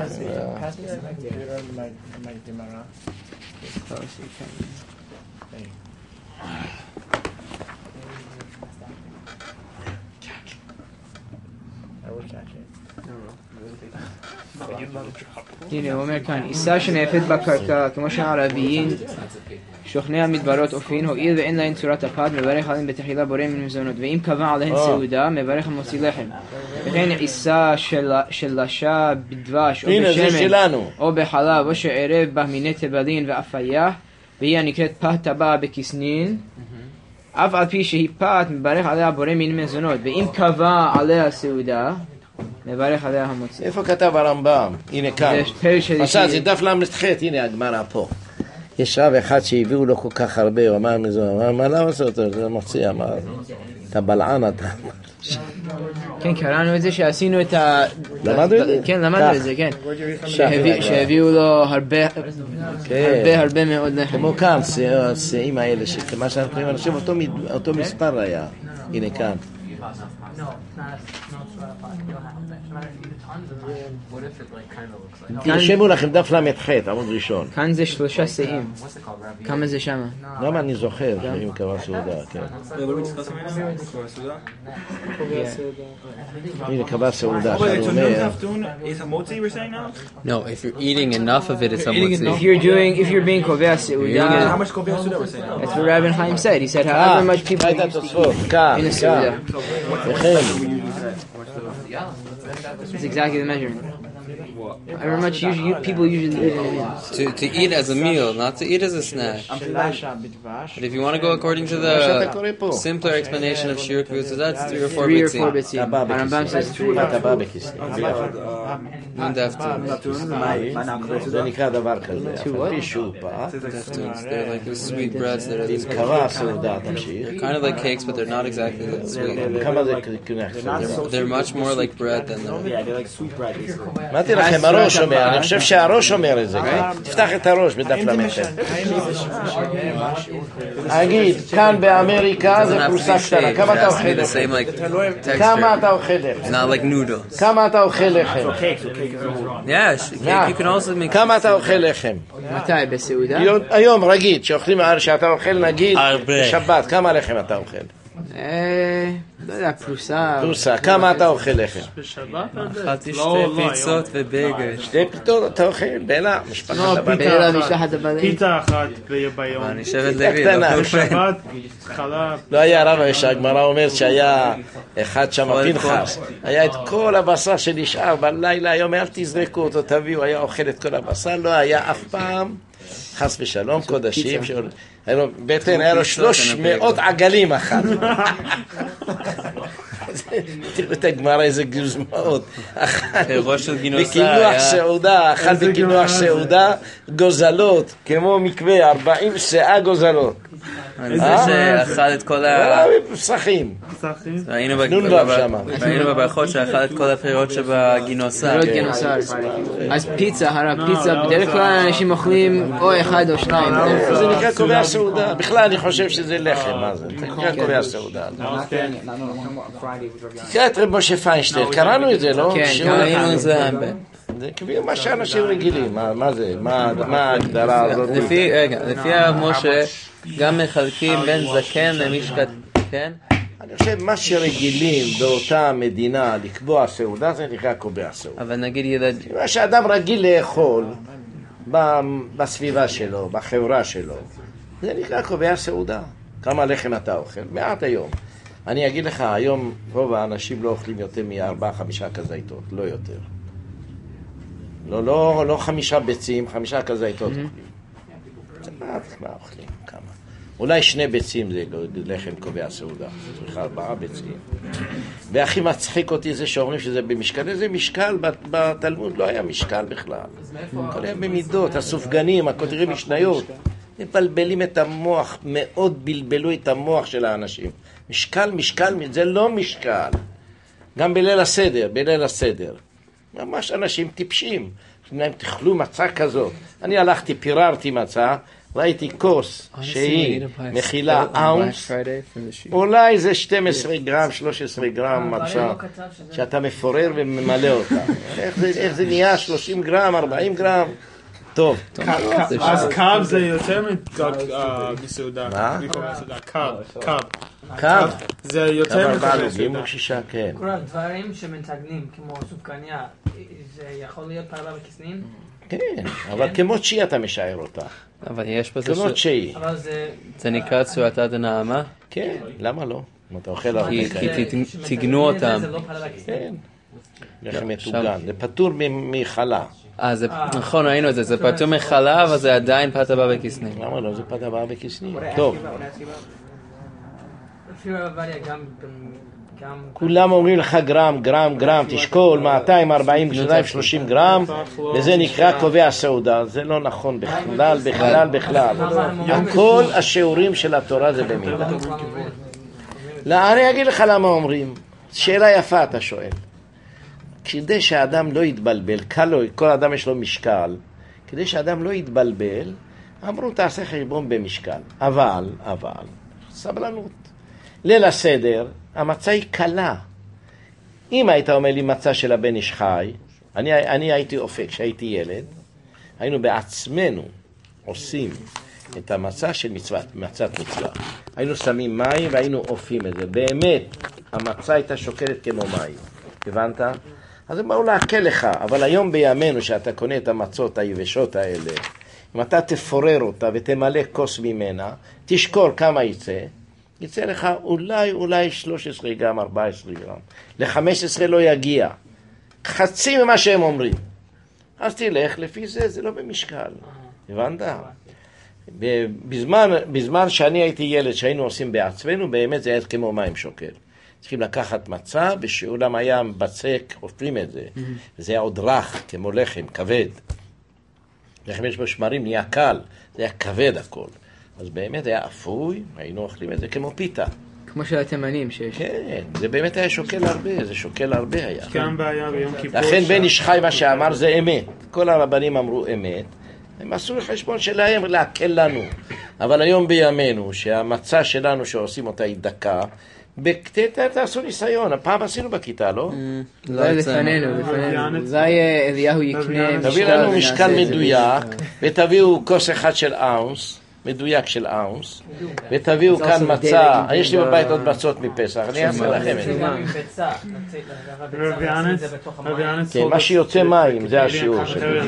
הנה הוא אומר כאן, אישה שנאפת בקרקע כמו שהערביין שוכני המדברות אופין, הואיל ואין להן צורת הפת, מברך עליהן בתחילה בורא מן מזונות, ואם קבע עליהן סעודה, מברך המוציא לחם. וכן אישה שלשה בדבש או בשמן או בחלב או שערב בה מיני תבלין ואפיה, והיא הנקראת פת טבע בכסנין, אף על פי שהיא פת, מברך עליה בורא מן מזונות, ואם קבע עליה סעודה, מברך עליה המוציא. איפה כתב הרמב"ם? הנה כאן. עשה, זה דף למד-ח', הנה הגמרא פה. יש רב אחד שהביאו לו כל כך הרבה, הוא אמר מזונות, מה למה עושה אותו? זה מוציא, אמר, אתה בלען אתה. כן, קראנו את זה שעשינו את ה... למדנו את זה? כן, למדנו את זה, כן. שהביאו לו הרבה, הרבה, הרבה מאוד לחם. כמו כאן, שיאים האלה, שמה שאנחנו קוראים, אני חושב אותו מספר היה. הנה כאן. No, it's not a, no sweat pot. You don't have to. No matter if you eat tons of it. What if it like kind of looks like? תרשמו לכם דף למ"ח, עמוד ראשון. כאן זה שלושה שאים. כמה זה שמה? למה אני זוכר שאם קבע סעודה, כן. הנה קבע סעודה, שאני אומר... No, if you're eating enough of it, it's a motzi. If you're doing, if you're being kovea seuda, How much Kobe Suda we're saying now? that's what Rabbi Chaim said. He said however much people הייתה used to תוספות, eat כך, in a כך. seuda. וכן, It's exactly the measurement. However much usually, people usually eat in a meal. To, to eat as a meal, not to eat as a snack. But if you want to go according to the simpler explanation of Shir Kvutza, that's three or four Three or four bitzim. bitzim. Harambam says three. אתה בא בכיסא. Nun daftuns. זה נקרא דבר כזה. To what? אפילו שהוא פע. Daftuns. They're like those sweet breads that are this אם קבע סעודה, תמשיך. kind of like cakes, but they're not exactly that sweet. כמה זה קנח סעודה? They're, they're much more like bread than the... Yeah, they're like sweet bread. Basically. אמרתי לכם, הראש אומר, אני חושב שהראש אומר את זה, תפתח את הראש בדף למ"ח. אגיד, כאן באמריקה זה פרוסה קטנה, כמה אתה אוכל the same לחם? like כמה texture. אתה אוכל לחם? Not like noodles. כמה אתה אוכל לחם? Yes, cake you can also make. כמה אתה אוכל לחם? מתי? בסעודה? היום רגיד, שאוכלים, שאתה אוכל נגיד בשבת, כמה לחם אתה אוכל? אה... לא יודע, פרוסה... פרוסה, כמה אתה אוכל לחם? בשבת? אכלתי לא, שתי לא, פיצות ובייגל. שתי פיתות אתה אוכל, בלה, משפחת לא, הבנה. בערב משלחת הבנים. פיתה אחת ביום. אני שבט לוי, לא קטנה. כולכם. בשבת, חלב. לא היה רב שהגמרא אומרת שהיה אחד שם פנחס, היה את כל הבשר שנשאר בלילה, היום אל תזרקו אותו, תביאו, היה אוכל את כל הבשר, לא היה אף פעם, חס ושלום, קודשים, בטן היה לו שלוש מאות עגלים אחת. תראו את הגמרא איזה גוזמאות, ראש של גינוסה בקינוח היה... סעודה, אכל בקינוח סעודה, גוזלות, כמו מקווה, ארבעים שאה גוזלות. זה שאכל את כל ה... פסחים. ראינו נונבב שמה. ראינו בברכות שאכל את כל הפירות שבגינוסה. פירות גינוסר. אז פיצה, הרב, פיצה, בדרך כלל אנשים אוכלים או אחד או שניים. זה נקרא קובע סעודה. בכלל אני חושב שזה לחם, מה זה? זה נקרא קובע סעודה. תקרא את רב משה פיינשטיין, קראנו את זה, לא? כן, ראינו את זה. זה כאילו מה שאנשים רגילים, מה זה? מה ההגדרה הזאת? לפי, רגע, לפי הרב משה, גם מחלקים בין זקן למשקת, כן? אני חושב מה שרגילים באותה מדינה לקבוע סעודה, זה נקרא קובע סעודה. אבל נגיד ילד... מה שאדם רגיל לאכול בסביבה שלו, בחברה שלו, זה נקרא קובע סעודה. כמה לחם אתה אוכל? מעט היום. אני אגיד לך, היום רוב האנשים לא אוכלים יותר מארבעה, חמישה כזיתות, לא יותר. לא, לא, לא חמישה ביצים, חמישה כזיתות אוכלים. זה מעט, מה אוכלים? כמה? אולי שני ביצים זה לחם קובע סעודה. צריך ארבעה ביצים. והכי מצחיק אותי זה שאומרים שזה במשקל. איזה משקל? בתלמוד לא היה משקל בכלל. הכל היה במידות, הסופגנים, הכותרי משניות. מבלבלים את המוח, מאוד בלבלו את המוח של האנשים. משקל, משקל, זה לא משקל. גם בליל הסדר, בליל הסדר. ממש אנשים טיפשים. אם תאכלו מצה כזאת. אני הלכתי, פיררתי מצה, ראיתי כוס שהיא מכילה אאונס, אולי זה שתים עשרה גרם, שלוש עשרה גרם מצה, שאתה מפורר וממלא אותה. איך זה נהיה? שלושים גרם, ארבעים גרם? טוב. אז קב זה יותר מסעודה. מה? קב, קב. קב? זה יותר מסעודה. שישה, כן. כל הדברים שמתגנים, כמו סופקניה, זה יכול להיות פרלה וכסנין? כן, אבל כמו צ'י אתה משער אותה. אבל יש בזה כמו צ'י. אבל זה... זה נקרא צורתה דנעמה? כן, למה לא? אם אתה אוכל הרבה כאלה. כי תיגנו אותם. זה לא פרלה וכסנין? כן. לחם מטוגן. זה פטור מחלה. אה, זה נכון, ראינו את זה. זה פטור מחלה, אבל זה עדיין פת הבא בכסנים. למה לא? זה פת הבא בכסנים. טוב. לפי רב עובדיה גם... כולם אומרים לך גרם, גרם, גרם, תשקול מאתיים וארבעים, שלושים גרם, וזה נקרא קובע סעודה. זה לא נכון בכלל, בכלל, בכלל. כל השיעורים של התורה זה במידה. לא, אני אגיד לך למה אומרים. שאלה יפה אתה שואל. כדי שהאדם לא יתבלבל, כל אדם יש לו משקל, כדי שהאדם לא יתבלבל, אמרו תעשה חשבון במשקל. אבל, אבל, סבלנות. ליל הסדר, המצה היא קלה. אם היית אומר לי מצה של הבן איש חי, אני, אני הייתי אופק, כשהייתי ילד, היינו בעצמנו עושים את המצה של מצוות, מצת מצווה. היינו שמים מים והיינו אופים את זה. באמת, המצה הייתה שוקלת כמו מים. הבנת? אז הם באו להקל לך, אבל היום בימינו שאתה קונה את המצות היבשות האלה, אם אתה תפורר אותה ותמלא כוס ממנה, תשקול כמה יצא, יצא לך אולי, אולי שלוש עשרה גרם, ארבע עשרה גרם. ל-חמש עשרה לא יגיע. חצי ממה שהם אומרים. אז תלך, לפי זה, זה לא במשקל. הבנת? בזמן, בזמן שאני הייתי ילד, שהיינו עושים בעצמנו, באמת זה היה כמו מים שוקל. צריכים לקחת מצה, בשיעולם היה בצק, אופלים את זה. וזה היה עוד רך, כמו לחם, כבד. לחם יש בו שמרים, נהיה קל. זה היה כבד הכל. אז באמת היה אפוי, היינו אוכלים את זה כמו פיתה. כמו של התימנים שיש. כן, זה באמת היה שוקל הרבה, זה שוקל הרבה היה. גם בעיה ביום כיפור. לכן בן איש חי מה שאמר זה אמת. כל הרבנים אמרו אמת. הם עשו לחשבון שלהם להקל לנו. אבל היום בימינו, שהמצה שלנו שעושים אותה היא דקה, בקטטה תעשו ניסיון, הפעם עשינו בכיתה, לא? לא לפנינו, לפנינו. אולי אליהו יקנה תביא לנו משקל מדויק, ותביאו כוס אחד של אאונס, מדויק של אאונס, ותביאו כאן מצה, יש לי בבית עוד מצות מפסח, אני אעשה לכם את זה. מה שיוצא מים, זה השיעור שלי.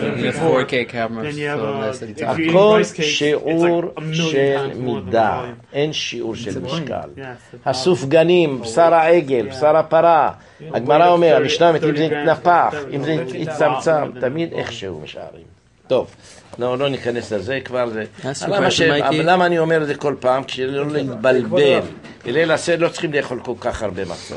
הכל שיעור של מידה, אין שיעור של משקל. הסופגנים, בשר העגל, בשר הפרה, הגמרא אומר, המשנה אם זה יתנפח, אם זה יצמצם, תמיד איכשהו משארים. טוב. לא, לא ניכנס לזה, כבר זה. למה, ש... למה אני אומר את זה כל פעם? כשלא להתבלבל. בליל הסדר לא צריכים לאכול כל כך הרבה מצות.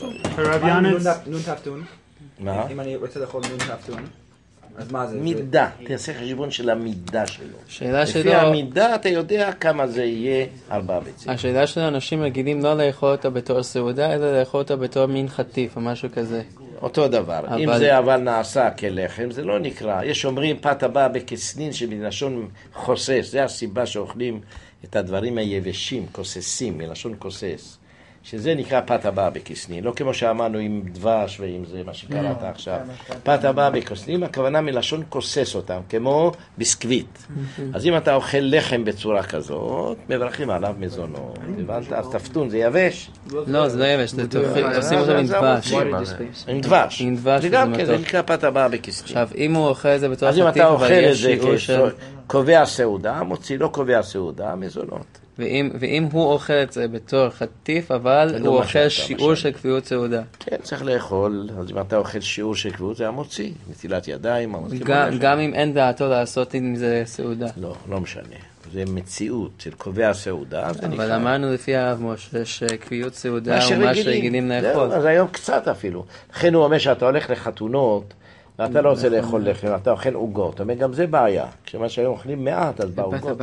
נון תפתון. מה? אם אני רוצה לאכול נון תפתון, אז מה זה? מידה. תעשה חשבון של המידה שלו. שאלה שלו... לפי המידה אתה יודע כמה זה יהיה ארבעה ביצים. השאלה של אנשים מגידים לא לאכול אותה בתור סעודה, אלא לאכול אותה בתור מין חטיף או משהו כזה. אותו דבר. אבל... אם זה אבל נעשה כלחם, זה לא נקרא. יש אומרים פת הבא בכסנין שבלשון חוסס. זה הסיבה שאוכלים את הדברים היבשים, כוססים, מלשון כוסס. שזה נקרא פת הבא בכסנין. לא כמו שאמרנו עם דבש ועם זה, מה שקראת עכשיו. פת הבא בכסנין, הכוונה מלשון כוסס אותם, כמו ביסקוויט. אז אם אתה אוכל לחם בצורה כזאת, מברכים עליו מזונות. הבנת? אז תפתון, זה יבש? לא, זה לא יבש, עושים אותו עם דבש. עם דבש. עם דבש. זה גם כן, זה נקרא פת הבא בכסנין. עכשיו, אם הוא אוכל את זה בתור חטיף, אבל יש שיעור של... אז אם אתה אוכל את זה קובע סעודה, מוציא לא קובע סעודה, מזונות. ואם, ואם הוא אוכל את זה בתור חטיף, אבל הוא אוכל שיעור של קביעות סעודה. כן, צריך לאכול. אז אם אתה אוכל שיעור של קביעות, זה המוציא. נטילת ידיים, המוציא. גם, גם אם אין דעתו לעשות עם זה סעודה. לא, לא משנה. זה מציאות של קובע סעודה. אבל אמרנו לפי הרב משה שקביעות סעודה הוא מה שרגילים לאכול. אז היום קצת אפילו. לכן הוא אומר שאתה הולך לחתונות, ואתה לא רוצה לאכול לחם, אתה אוכל עוגות. גם זה בעיה. כשמה שהיום אוכלים מעט, אז בעוגות.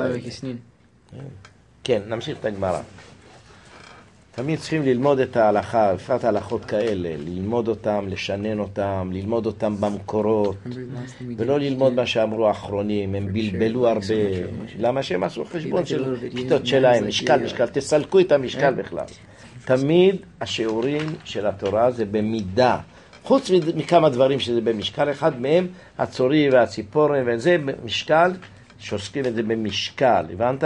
כן, נמשיך את הגמרא. תמיד צריכים ללמוד את ההלכה, בפרט הלכות כאלה, ללמוד אותם, לשנן אותם, ללמוד אותם במקורות, ולא ללמוד מה שאמרו האחרונים, הם בלבלו הרבה. למה שהם עשו חשבון של כיתות שלהם, משקל, משקל, תסלקו את המשקל בכלל. תמיד השיעורים של התורה זה במידה, חוץ מכמה דברים שזה במשקל, אחד מהם הצורי והציפורן, וזה משקל, שעוסקים את זה במשקל, הבנת?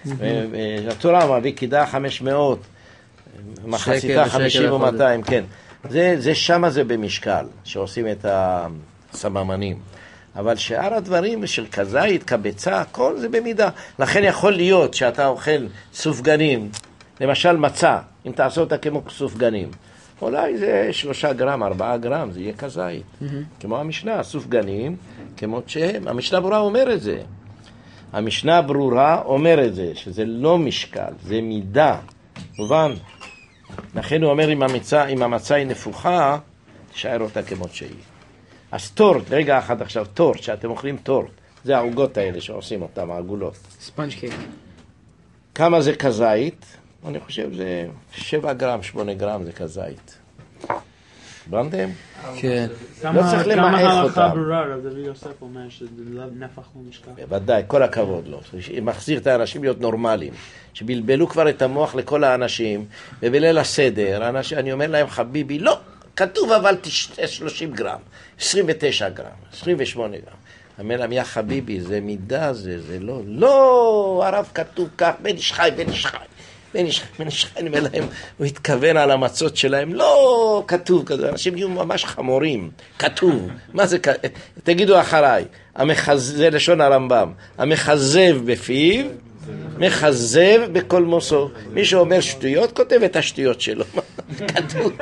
התורה מביא קידה חמש מאות, מחציתה חמישים ומאתיים, כן. זה, זה שמה זה במשקל, שעושים את הסממנים. אבל שאר הדברים של כזית, כביצה, הכל זה במידה. לכן יכול להיות שאתה אוכל סופגנים, למשל מצה, אם תעשה אותה כמו סופגנים. אולי זה שלושה גרם, ארבעה גרם, זה יהיה כזית. כמו המשנה, סופגנים, כמו שהם. המשנה ברורה אומר את זה. המשנה ברורה אומר את זה, שזה לא משקל, זה מידה. מובן? לכן הוא אומר, אם המצה, אם המצה היא נפוחה, תשאר אותה כמות שהיא. אז טורט, רגע אחד עכשיו, טורט, שאתם אוכלים טורט, זה העוגות האלה שעושים אותם, העגולות. ספונג' קייק. כמה זה כזית? אני חושב זה שבע גרם, שמונה גרם זה כזית. הבנתם? כן. לא צריך למעך גם ההלכה אותם. ברורה, רב דוד יוסף אומר שזה נפח לא משקל. בוודאי, כל הכבוד לו. מחזיר את האנשים להיות נורמליים. שבלבלו כבר את המוח לכל האנשים, ובליל הסדר, האנשים, אני אומר להם, חביבי, לא, כתוב אבל שלושים גרם, עשרים ותשע גרם, עשרים ושמונה גרם. אומר להם, יא חביבי, זה מידה, זה, זה לא, לא, הרב כתוב כך, בן איש חי, בן איש חי. בן איש חי, בן איש חי, אני אומר להם, הוא התכוון על המצות שלהם, לא כתוב כזה, אנשים יהיו ממש חמורים, כתוב, מה זה, תגידו אחריי, המחז... זה לשון הרמב"ם, המחזב בפיו, מחזב בכל מוסו. מי שאומר שטויות, כותב את השטויות שלו. כתוב.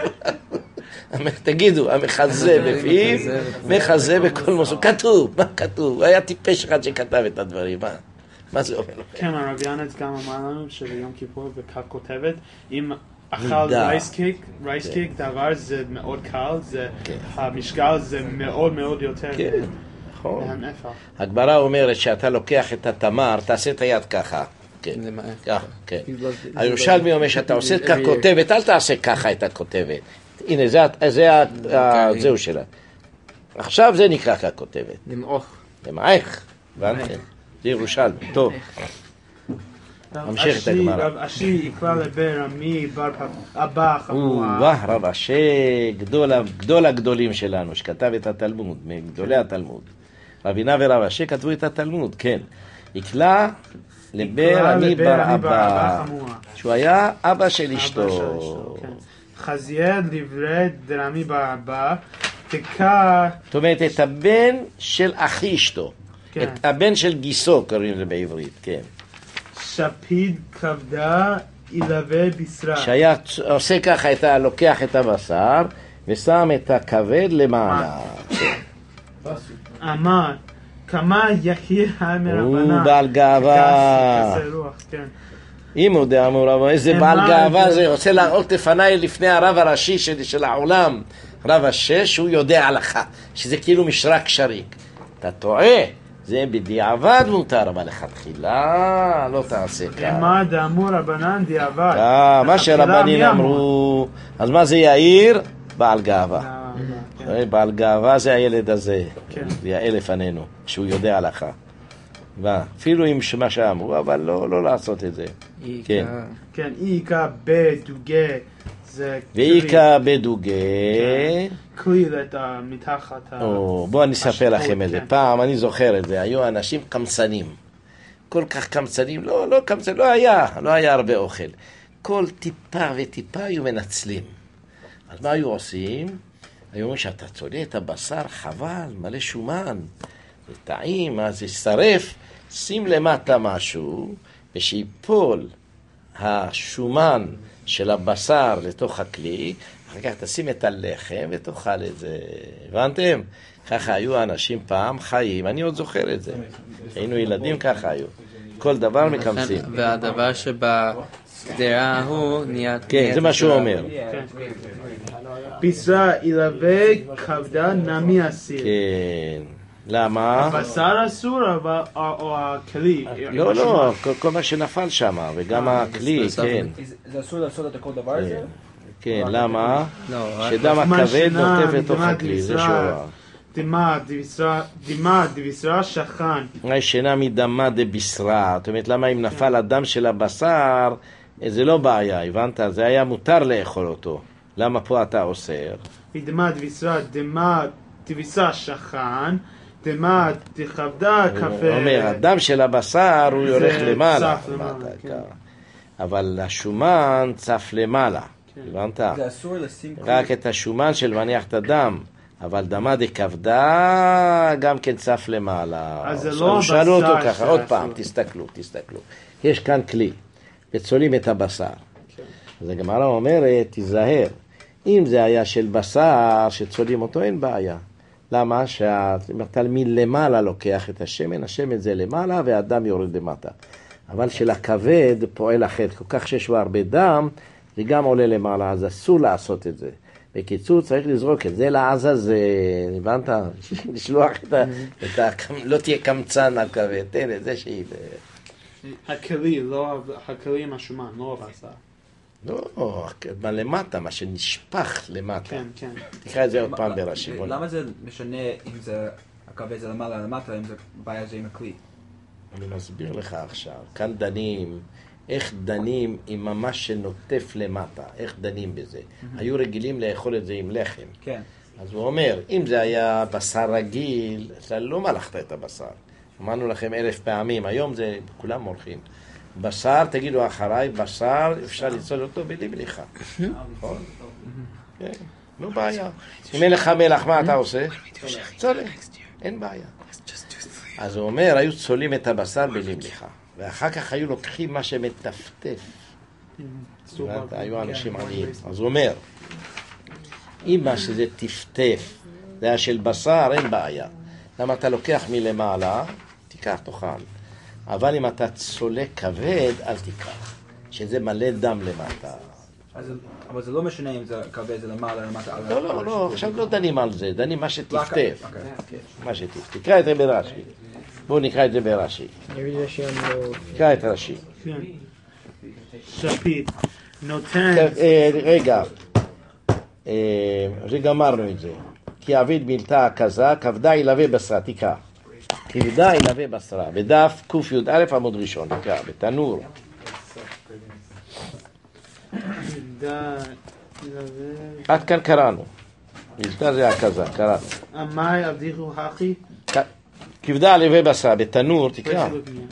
תגידו, המחזב בפיו, מחזב בכל מוסו. כתוב, מה כתוב? היה טיפש אחד שכתב את הדברים, מה? מה זה אומר? כן, הרב ינץ גם אמר לנו שביום כיפור בכך כותבת, אם אכל רייס קייק, רייס קייק דבר זה מאוד קל, המשקל זה מאוד מאוד יותר מהנפח. הגמרא אומרת שאתה לוקח את התמר, תעשה את היד ככה. כן, כן. הירושלמי אומר שאתה עושה את הכותבת, אל תעשה ככה את הכותבת. הנה, זהו שלה. עכשיו זה נקרא ככותבת. למעוך. למעך, הבנתם? זה ירושלמי, טוב. ממשיך את הגמרא. רב אשי יקרא לבר עמי בר אבא חמורה. וואו, רב אשי, גדול הגדולים שלנו, שכתב את התלמוד, מגדולי התלמוד. רבינה ורב אשי כתבו את התלמוד, כן. יקרא לבר עמי בר אבא, שהוא היה אבא של אשתו. חזייה דברי דרמי בר אבא, תקע... זאת אומרת, את הבן של אחי אשתו. את הבן של גיסו, קוראים לזה בעברית, כן. שפיד כבדה ילווה בשרה. שהיה עושה ככה, אתה לוקח את הבשר ושם את הכבד למעלה. אמר, כמה יחיר מרבנה. הוא בעל גאווה. אם הוא דאמור, אבל איזה בעל גאווה זה, רוצה להראות לפניי לפני הרב הראשי של, של העולם, רב השש, הוא יודע הלכה, שזה כאילו משרק שריק. אתה טועה. זה בדיעבד מותר, אבל לכתחילה לא תעשה כך. מה דאמור רבנן דיעבד? מה שרבנים אמרו, אז מה זה יאיר? בעל גאווה. בעל גאווה זה הילד הזה, זה יאה לפנינו, שהוא יודע הלכה. אפילו עם מה שאמרו, אבל לא לעשות את זה. כן. כן, איקה בדוגה. ואיקה בדוגה כליל את מתחת. בואו אני אספר לכם את זה. פעם אני זוכר את זה, היו אנשים קמצנים, כל כך קמצנים, לא, לא קמצנים, לא היה, לא היה הרבה אוכל. כל טיפה וטיפה היו מנצלים. אז מה היו עושים? היו אומרים שאתה צולה את הבשר, חבל, מלא שומן, זה טעים, אז ישרף, שים למטה משהו, ושיפול השומן של הבשר לתוך הכלי, אחר כך תשים את הלחם ותאכל את זה. הבנתם? ככה היו האנשים פעם חיים, אני עוד זוכר את זה. היינו ילדים, ככה היו. כל דבר מקמצים. והדבר שבגדרה הוא נהיה... כן, זה מה שהוא אומר. בשרה ילווה כבדה נמי אסיר. כן. למה? הבשר אסור או הכלי? לא, לא, כל מה שנפל שם, וגם הכלי, כן. זה אסור לעשות את כל דבר הזה? כן, למה? שדם הכבד נוטף לתוך הכלי, זה שורה. דמה דבשרה שכן. שינה מדמה דבשרה, זאת אומרת, למה אם נפל הדם של הבשר, זה לא בעיה, הבנת? זה היה מותר לאכול אותו. למה פה אתה אוסר? דמה דבשרה, דמה דבשרה שכן. דמה דכבדה כבד. הוא אומר, הדם של הבשר הוא יורך למעלה. אבל השומן צף למעלה. הבנת? זה אסור לשים... רק את השומן של מניח את הדם. אבל דמה דכבדה גם כן צף למעלה. אז זה לא הבשר. שאלו אותו ככה, עוד פעם, תסתכלו, תסתכלו. יש כאן כלי, וצולים את הבשר. אז הגמרא אומרת, תיזהר. אם זה היה של בשר שצולים אותו, אין בעיה. למה? שהתלמיד למעלה לוקח את השמן, השמן זה למעלה והדם יורד למטה. אבל של הכבד פועל אחרת, כל כך שיש לו הרבה דם, זה גם עולה למעלה, אז אסור לעשות את זה. בקיצור, צריך לזרוק את זה לעזאזל, הבנת? לשלוח את ה... לא תהיה קמצן על כבד, תן את זה שהיא... הכלי, לא הכלי עם השומן, לא הבשר. לא, מה למטה, מה שנשפך למטה. כן, כן. תקרא את זה עוד פעם ברש"י. למה זה משנה אם זה הכבד זה למעלה למטה, אם זה בעיה זה עם הכלי? אני מסביר לך עכשיו. כאן דנים, איך דנים עם ממש שנוטף למטה, איך דנים בזה. היו רגילים לאכול את זה עם לחם. כן. אז הוא אומר, אם זה היה בשר רגיל, אתה לא מלכת את הבשר. אמרנו לכם אלף פעמים, היום זה, כולם הולכים. בשר, תגידו אחריי, בשר, אפשר לצול אותו בלי מליחה. נכון? כן, לא בעיה. אם אין לך מלח, מה אתה עושה? צולה, אין בעיה. אז הוא אומר, היו צולים את הבשר בלי מליחה. ואחר כך היו לוקחים מה שמטפטף. היו אנשים עניים. אז הוא אומר, אם מה שזה טפטף, זה היה של בשר, אין בעיה. למה אתה לוקח מלמעלה, תיקח, תאכל. אבל אם אתה צולק כבד, אל תיקח. שזה מלא דם למטה. אבל זה לא משנה אם זה כבד, זה למעלה, למטה. לא, לא, לא, עכשיו לא דנים על זה, דנים מה שטפטף. מה שטפטף. תקרא את זה ברש"י. בואו נקרא את זה ברש"י. תקרא את רש"י. שפיט. נותן... רגע. זה גמרנו את זה. כי עביד מילתה כזה, כבדה ילווה בשרה, תקרא. כבדה ילווה בשרה, בדף ק"יא עמוד ראשון, תקרא, בתנור. עד כאן קראנו. מילתה זה הכזה, קראנו. אמי עבדיכו הכי? כבדה ילווה בשרה, בתנור, תקרא.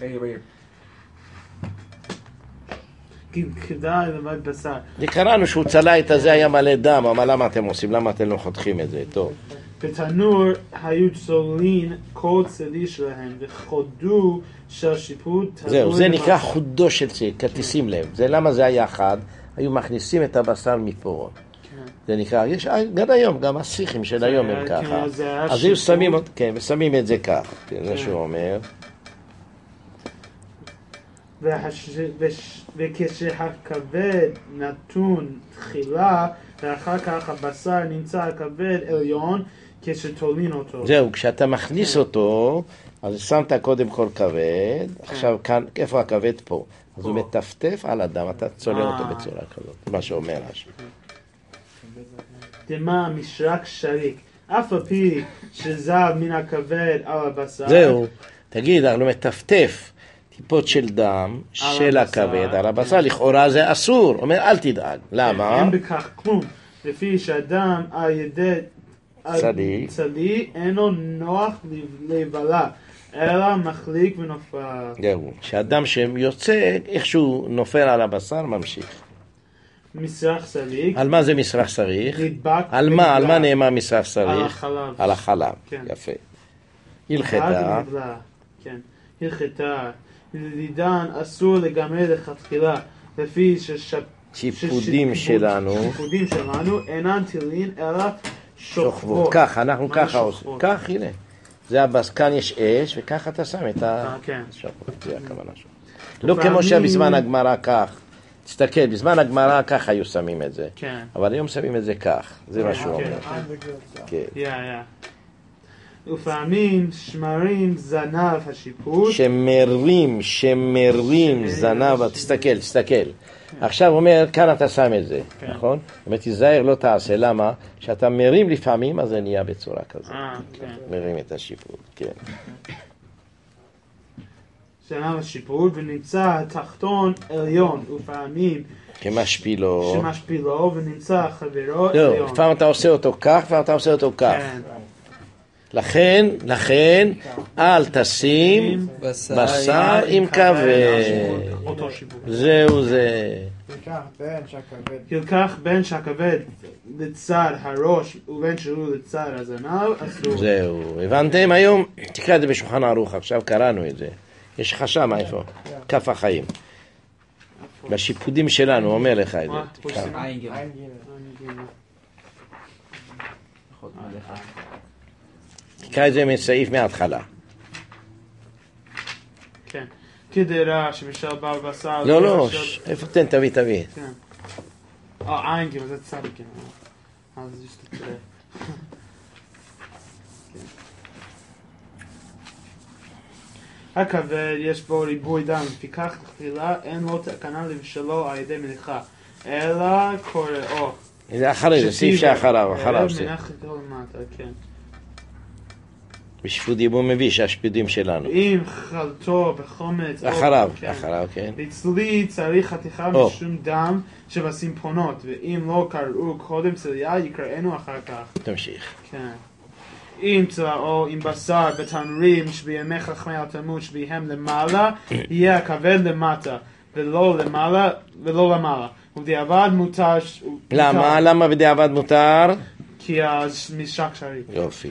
כבדה ילווה בשר. זה קראנו שהוא צלה את הזה, היה מלא דם, אבל למה אתם עושים? למה אתם לא חותכים את זה? טוב. בתנור היו צולין כל צלי שלהם וחודו של שיפוט. זהו, זה נקרא חודו של צלי, תשים לב. זה למה זה היה חד, היו מכניסים את הבשר מפה. זה נקרא, יש גם היום, גם השיחים של היום הם ככה. אז היו שמים, כן, ושמים את זה כך. זה שהוא אומר. וכשהכבד נתון תחילה, ואחר כך הבשר נמצא הכבד עליון כשתולין אותו. זהו, כשאתה מכניס אותו, אז שמת קודם כל כבד, עכשיו כאן, איפה הכבד פה? אז הוא מטפטף על הדם, אתה צולל אותו בצורה כזאת, מה שאומר רש"י. דמה משרק שריק, אף על פי שזב מן הכבד על הבשר. זהו, תגיד, אנחנו מטפטף. טיפות של דם של הכבד על הבשר, לכאורה זה אסור. אומר, אל תדאג. למה? אין בכך כלום. לפי שהדם על ידי צלי אינו נוח לבלה, אלא מחליק ונופל. זהו, שהדם שיוצא, איכשהו נופל על הבשר, ממשיך. מסרח סריק. על מה זה מסרח סריך? נדבק. על מה? על מה נאמר מסרח סריך? על החלב. על החלב, יפה. הלכתה. כן. הלכתה. לידן אסור לגמרי לכתחילה, לפי ששיפודים שלנו שיפודים שלנו אינן תילין אלא שוכבות. כך, אנחנו ככה עושים. כך, הנה. זה הבס, כאן יש אש, וככה אתה שם את השוכבות. זה הכוונה שלו. לא כמו שבזמן הגמרא כך. תסתכל, בזמן הגמרא כך היו שמים את זה. אבל היום שמים את זה כך. זה מה שהוא אומר. כן. יא, יא. ופעמים שמרים זנב השיפוט. שמרים, שמרים זנב, תסתכל, תסתכל. עכשיו הוא אומר, כאן אתה שם את זה, נכון? זאת אומרת, תיזהר, לא תעשה, למה? שאתה מרים לפעמים, אז זה נהיה בצורה כזאת. מרים את השיפוט, כן. זנב השיפוט, ונמצא התחתון עליון, ופעמים כמשפילו. שמשפילו, ונמצא חברו לא, עליון. לפעמים אתה עושה אותו כך, לפעמים אתה עושה אותו כך. לכן, לכן, אל תשים בשר עם כבד. זהו זה. ילקח בין שהכבד לצד הראש ובין שהוא לצד הזנב, אסור. זהו, הבנתם היום? תקרא את זה בשולחן ערוך, עכשיו קראנו את זה. יש לך שם איפה? כף החיים. בשיפודים שלנו, אומר לך את זה. תקרא את זה מסעיף מההתחלה. כן. כדרה שבשל בעל בשר... לא, לא, איפה תן, תביא, תביא. כן. אה, עין גימל, זה צדיק. אז יש תקרא. הכבד יש בו ריבוי דם, לפיכך תחילה אין לו תקנה לבשלו על ידי מליחה, אלא קוראו. זה אחרי, זה סעיף שאחריו, אחריו זה. מנחת למטה, כן. בשפודים הוא מביא שהשפודים שלנו. אם חלטו בחומץ... אחריו, אחריו, כן. בצלי צריך חתיכה משום דם שבסימפונות, ואם לא קראו קודם צליה, יקראנו אחר כך. תמשיך. כן. אם צלעו, אם בשר בתנורים שבימי חכמי התלמוד שביהם למעלה, יהיה הכבד למטה, ולא למעלה, ולא למעלה. ובדיעבד מותר... למה? למה בדיעבד מותר? כי המשק שרי. יופי.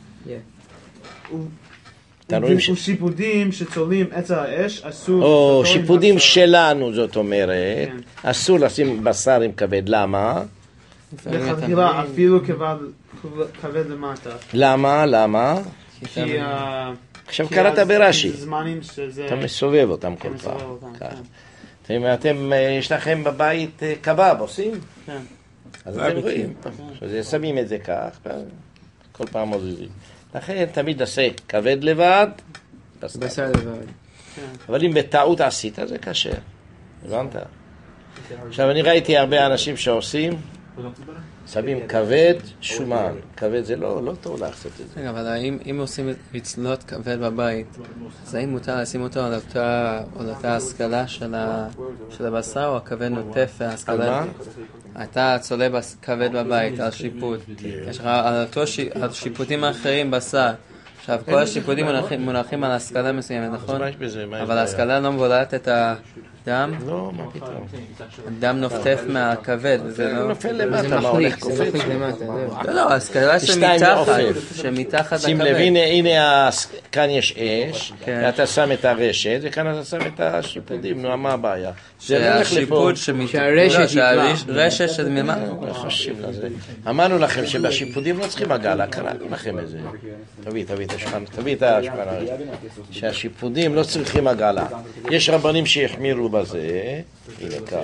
ושיפודים שצולים אצל האש אסור... או שיפודים שלנו, זאת אומרת, אסור לשים בשר עם כבד. למה? לכתחילה אפילו כבד למטה. למה? למה? כי... עכשיו קראת ברש"י. זמנים שזה... אתה מסובב אותם כל פעם. אתם, יש לכם בבית קבב, עושים? כן. אז אתם רואים. שמים את זה כך, כל פעם מוזיזים. לכן תמיד עשה כבד לבד, בשר לבד. אבל אם בטעות עשית, זה קשה. הבנת? עכשיו, אני ראיתי הרבה אנשים שעושים, שמים כבד, שומן. כבד זה לא, לא טוב לעשות את זה. רגע, אבל אם עושים מצלות כבד בבית, אז האם מותר לשים אותו על אותה השכלה של הבשר, או הכבד נוטף וההשכלה? אתה צולה כבד בבית על שיפוט. יש לך על שיפוטים האחרים בשר. עכשיו, כל השיפוטים מונחים על השכלה מסוימת, נכון? אבל ההשכלה לא מבולעת את הדם? לא, מה פתאום? הדם נופטף מהכבד, זה לא... נופל למטה, מה הולך קופץ? לא, לא, ההשכלה שמתחת, שמתחת הכבד. שים לב, הנה, כאן יש אש, ואתה שם את הרשת, וכאן אתה שם את השיפודים, נו, מה הבעיה? שהשיפוד שהרשת של מלמעלה. אמרנו לכם שבשיפודים לא צריכים עגלה, קראנו לכם את זה. תביא, תביא את השפן, תביא את השפן הרי. שהשיפודים לא צריכים עגלה. יש רבנים שהחמירו בזה. הנה כאן.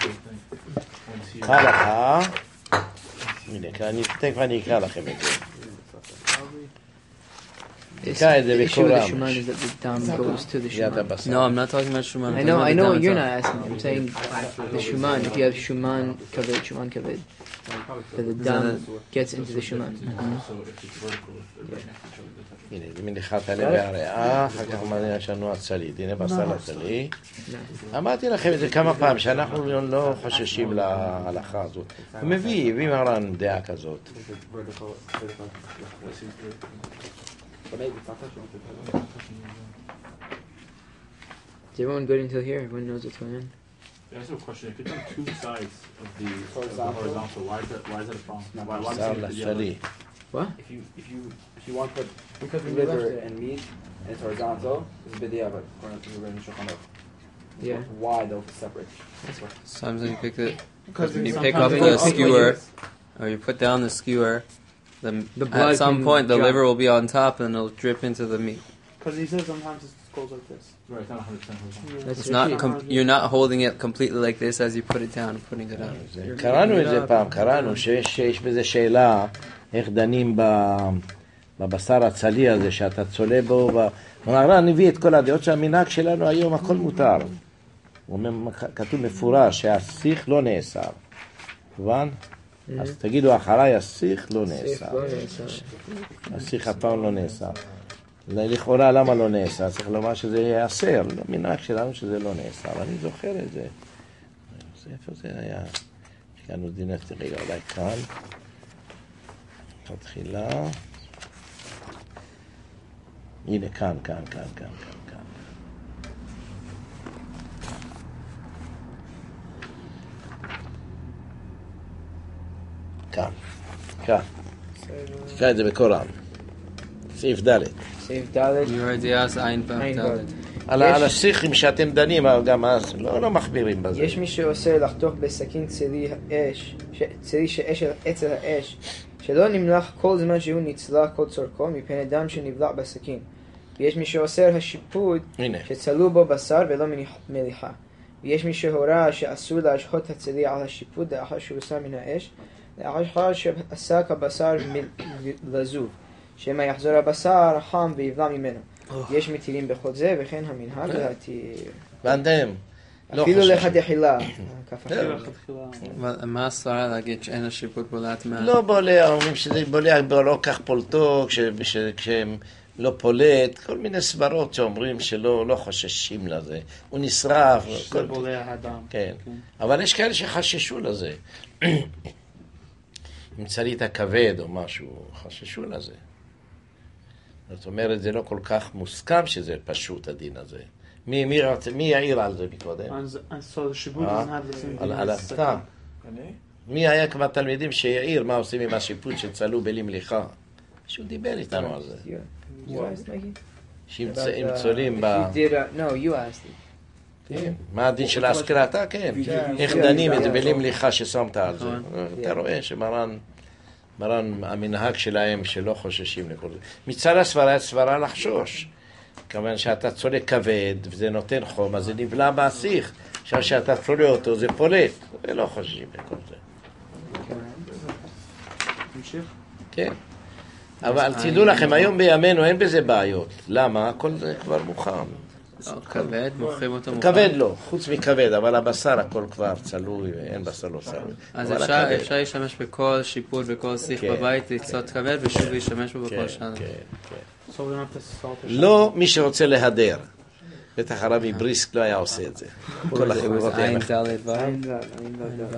קרא לך. הנה כאן, תכף אני אקרא לכם את זה. The issue with the shuman is that the dam goes to the shuman. No, I'm not talking about shuman. I know, I know what you're not asking. I'm saying the shuman, if you have shuman kaved, shuman kaved, that the dam gets into the shuman. הנה, זה מניחת הלב והריאה, אחר כך יש לנו הצלית, הנה בשר הצלי. אמרתי לכם את זה כמה פעמים, שאנחנו לא חוששים להלכה הזאת. הוא מביא, הביא מרן דעה כזאת. Is everyone good until here? Everyone knows what's going on? Yeah, I have a question. If it's on two sides of the horizontal, why is that? Why is that a problem? Why, why הצלי. What? If you if you if you want to put liver and meat and it's horizontal, it's a bid'ah, but according to the Rebbe Shulchan Aruch. Yeah. Why they'll be separate? Sometimes you pick it, you pick up the skewer, or you put down the skewer. The, the at some point, the drop. liver will be on top, and it'll drip into the meat. Because he says sometimes it goes like this. Right, it's not one hundred percent horizontal. That's It's not. Com- you're not holding it completely like this as you put it down and putting it out. קראנו את זה פעם, קראנו שיש בזה שאלה איך דנים בבשר הצלי הזה שאתה צולה בו. הר"ן הביא את כל הדעות שהמנהג שלנו היום הכל מותר. כתוב מפורש שהשיח לא נאסר. מובן? אז תגידו אחריי, השיח לא נאסר. השיח הפעם לא נאסר. לכאורה למה לא נאסר? צריך לומר שזה יאסר. מנהג שלנו שזה לא נאסר. אני זוכר את זה. איפה זה היה? שכאנו דינסטי רגע, אולי כאן. תתחילה. הנה כאן, כאן, כאן, כאן, כאן, כאן. כאן, כאן. תקרא את זה בקוראן. סעיף ד'. סעיף ד'. יורדיאס עין פעם על השיחים שאתם דנים, גם אז לא מחבירים בזה. יש מי שעושה לחתוך בסכין צלי האש, צלי שאש אצל האש, שלא נמלח כל זמן שהוא נצלה כל צורכו מפני דם שנבלע בסכין. ויש מי שאוסר השיפוד שצלו בו בשר ולא מליחה. ויש מי שהורה שאסור להשחות הצלי על השיפוד לאחר שהוא עושה מן האש, לאחר שעסק הבשר לזוב, שמא יחזור הבשר החם ויבלע ממנו. יש מתירים בכל זה, וכן המנהג להתיר. ואתם, לא אפילו חוששים. לכתחילה. אבל מה הסברה להגיד שאין השיפוט בולעת מה... לא בולע, אומרים שזה בולע לא כך פולטו, כשהם לא פולט, כל מיני סברות שאומרים שלא לא חוששים לזה. הוא נשרף. שזה בולע הדם. כן. אבל יש כאלה שחששו לזה. אם צלית הכבד או משהו, חששו לזה. זאת אומרת, זה לא כל כך מוסכם שזה פשוט הדין הזה. מי, מי, מי יעיר על זה מקודם? So the שיפוט doesn't have the same על, thing על as הסתם. מי היה כבר תלמידים שיעיר מה עושים עם השיפוט שצלו בלי מליחה? שהוא דיבר איתנו על זה. You asked, Mikey? שאם צולים ב... If you did, uh, no, you asked it. כן. מה הדין של ההשכלה? אתה כן. איך דנים את זה בלי מליחה ששמת על זה? אתה רואה שמרן, מרן המנהג שלהם שלא חוששים לכל זה. מצד הסברה, סברה לחשוש. כמובן שאתה צולה כבד וזה נותן חום, אז זה נבלע מהשיח. עכשיו שאתה צולה אותו זה פולט. ולא חוששים לכל זה. תמשיך. כן. אבל תדעו לכם, היום בימינו אין בזה בעיות. למה? הכל זה כבר מוכן. כבד, מוכרים אותו מוכן. כבד לא, חוץ מכבד, אבל הבשר הכל כבר צלוי ואין בשר לא צלוי. אז אפשר להשתמש בכל שיפוט, בכל שיח בבית, לצלות כבד ושוב להשתמש בו בכל שנה. So we don't have to salt the לא מי שרוצה להדר. בטח הרבי בריסק לא היה עושה את זה. כל החברות עין האלה. דלת ו'. עין דל, עין דל.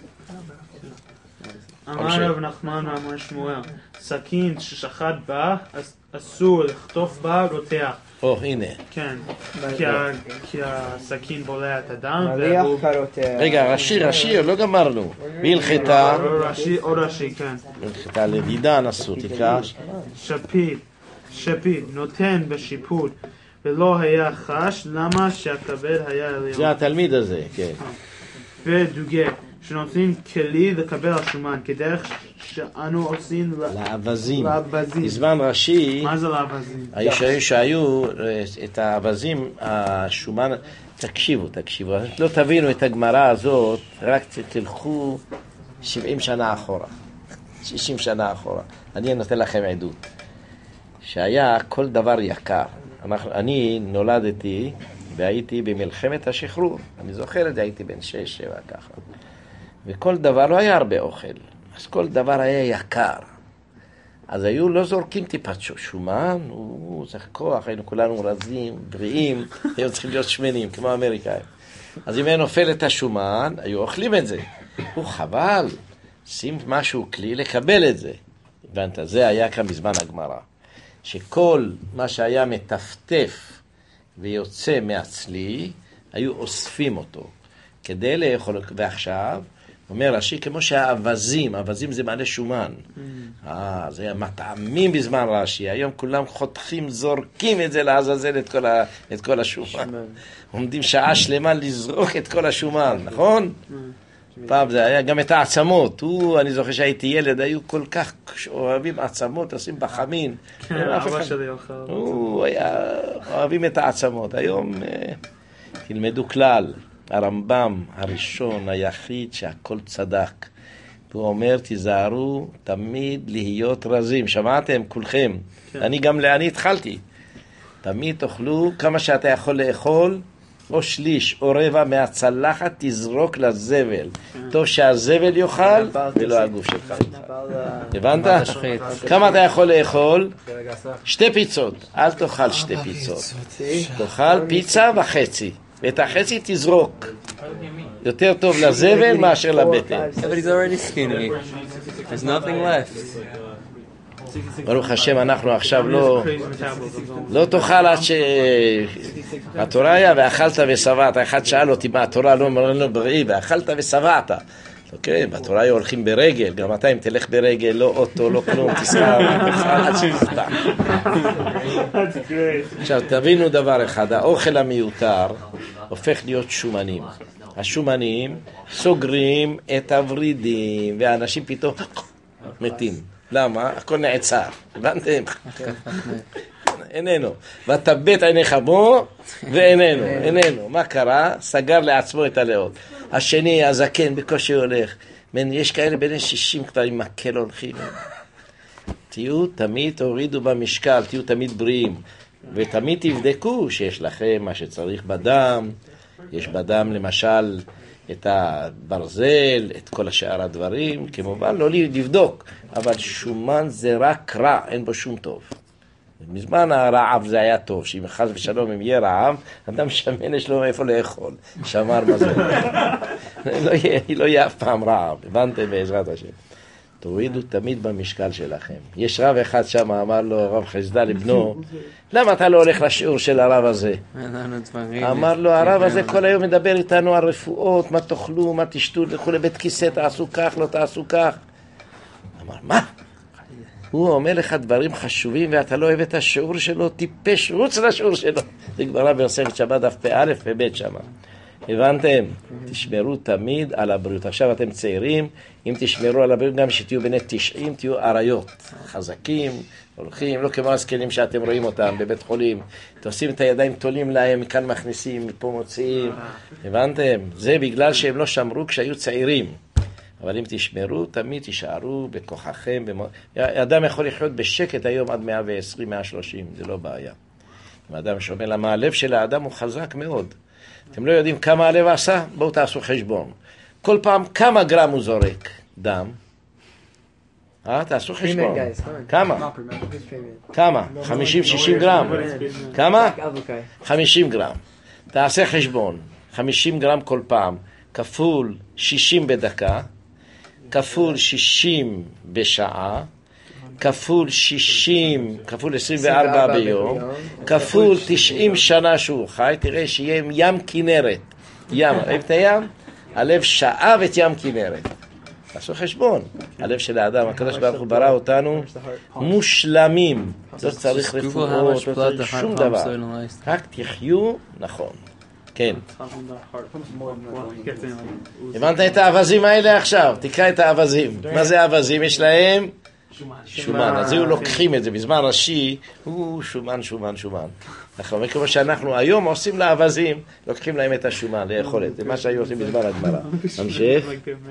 אמר רב נחמן אמר שמואל, סכין ששחט בה, אס- אסור לחטוף בה רותח. או, הנה. כן, כי ה- כי הסכין בולע את הדם, מריח והוא... קרותח. רגע, ראשי, ראשי, לא גמרנו. בהלכתה, או ראשי, או ראשי, כן. בהלכתה לדידה נסו, תקרא. שפיט, שפיט, נותן בשיפוט, ולא היה חש, למה שהכבד היה זה עליון. התלמיד הזה, כן. ודוגה, שנותנים כלי לקבל השומן, כדרך שאנו עושים ל- לאבזים. לאבזים. בזמן ראשי, מה זה לאבזים? היו שהיו שהיו את האבזים, השומן, תקשיבו, תקשיבו, לא תבינו את הגמרא הזאת, רק תלכו שבעים שנה אחורה, שישים שנה אחורה. אני נותן לכם עדות, שהיה כל דבר יקר. אנחנו, אני נולדתי והייתי במלחמת השחרור, אני זוכר את זה, הייתי בן שש, שבע, ככה. וכל דבר, לא היה הרבה אוכל, אז כל דבר היה יקר. אז היו לא זורקים טיפת שומן, הוא צריך כוח, היינו כולנו רזים, בריאים, היו צריכים להיות שמנים, כמו האמריקאים. אז אם היה נופל את השומן, היו אוכלים את זה. הוא חבל, שים משהו כלי לקבל את זה. הבנת, זה היה כאן בזמן הגמרא. שכל מה שהיה מטפטף ויוצא מהצלי, היו אוספים אותו. כדי לאכול, ועכשיו, אומר רש"י, כמו שהאבזים, אבזים זה מעלה שומן. אה, זה היה מטעמים בזמן רש"י. היום כולם חותכים, זורקים את זה לעזאזל את כל, ה, את כל השומן. עומדים שעה שלמה לזרוק את כל השומן, נכון? פעם זה היה גם את העצמות. הוא, אני זוכר שהייתי ילד, היו כל כך אוהבים עצמות, עושים בחמין. כן, אבא שלי אוכל. הוא היה אוהבים את העצמות. היום אה, תלמדו כלל. הרמב"ם הראשון, היחיד שהכל צדק. הוא אומר, תיזהרו תמיד להיות רזים. שמעתם כולכם? כן. אני גם אני התחלתי. תמיד תאכלו כמה שאתה יכול לאכול, או שליש או רבע מהצלחת תזרוק לזבל. כן. טוב שהזבל יאכל ולא הגוף שלך. הבנת? כמה אתה יכול לאכול? שתי פיצות. אל תאכל שתי פיצות. תאכל פיצה וחצי. ואת החצי תזרוק. יותר טוב לזבל מאשר לבטן. But he's already skinny. There's nothing left. ברוך השם, אנחנו עכשיו לא לא תאכל עד שהתורה היה ואכלת ושבעת. אחד שאל אותי מה התורה לא אומר לנו בראי, ואכלת ושבעת. אוקיי, בתורה היו הולכים ברגל, גם אתה אם תלך ברגל, לא אוטו, לא כלום, תסחר עד שתפתח. עכשיו תבינו דבר אחד, האוכל המיותר הופך להיות שומנים. השומנים סוגרים את הוורידים, והאנשים פתאום מתים. למה? הכל נעצר, הבנתם? איננו. ותבט עיניך בו, ואיננו, איננו. מה קרה? סגר לעצמו את הלאות. השני, הזקן, בקושי הולך. יש כאלה בין שישים כבר עם מקל הולכים. תהיו תמיד, תורידו במשקל, תהיו תמיד בריאים. ותמיד תבדקו שיש לכם מה שצריך בדם, יש בדם למשל את הברזל, את כל השאר הדברים, כמובן לא לבדוק, אבל שומן זה רק רע, אין בו שום טוב. מזמן הרעב זה היה טוב, שאם חס ושלום אם יהיה רעב, אדם שמן יש לו איפה לאכול, שמר מזון. לא יהיה, לא יהיה אף פעם רעב, הבנתם בעזרת השם. תורידו תמיד במשקל שלכם. יש רב אחד שם, אמר לו רב חסדה לבנו, למה אתה לא הולך לשיעור של הרב הזה? אמר לו, הרב הזה כל היום מדבר איתנו על רפואות, מה תאכלו, מה תשתו, לכו לבית כיסא, תעשו כך, לא תעשו כך. אמר, מה? הוא אומר לך דברים חשובים ואתה לא אוהב את השיעור שלו, טיפש, רוץ לשיעור שלו. זה גמרא במסכת שבת דף פ"א וב' שמה. הבנתם? תשמרו תמיד על הבריאות. עכשיו אתם צעירים, אם תשמרו על הבריאות, גם שתהיו בני תשעים, תהיו עריות, חזקים, הולכים, לא כמו הזקנים שאתם רואים אותם בבית חולים. תעושים את הידיים, תולים להם, מכאן מכניסים, מפה מוציאים. הבנתם? זה בגלל שהם לא שמרו כשהיו צעירים. אבל אם תשמרו, תמיד תישארו בכוחכם. במ... אדם יכול לחיות בשקט היום עד מאה ועשרים מאה ושלושים, זה לא בעיה. אם אדם שומע למה הלב של האדם הוא חזק מאוד. אתם לא יודעים כמה הלב עשה? בואו תעשו חשבון. כל פעם כמה גרם הוא זורק דם? אה, תעשו חשבון. כמה? כמה? חמישים שישים גרם. כמה? חמישים גרם. תעשה חשבון. חמישים גרם כל פעם. כפול שישים בדקה. כפול שישים בשעה. כפול שישים, כפול עשרים וארבע ביום, כפול תשעים שנה שהוא חי, תראה שיהיה ים כנרת. ים, ראית את הים? הלב שאב את ים כנרת. תעשו חשבון. הלב של האדם, הקדוש ברוך הוא ברא אותנו מושלמים. לא צריך רפואות, לא צריך שום דבר. רק תחיו נכון. כן. הבנת את האבזים האלה עכשיו? תקרא את האבזים. מה זה האבזים? יש להם שומן. אז היו לוקחים את זה בזמן ראשי, הוא שומן, שומן, שומן. נכון, כמו שאנחנו היום עושים לאבזים, לוקחים להם את השומן, לאכול את זה. מה שהיו עושים בזמן הגמרא. המשך.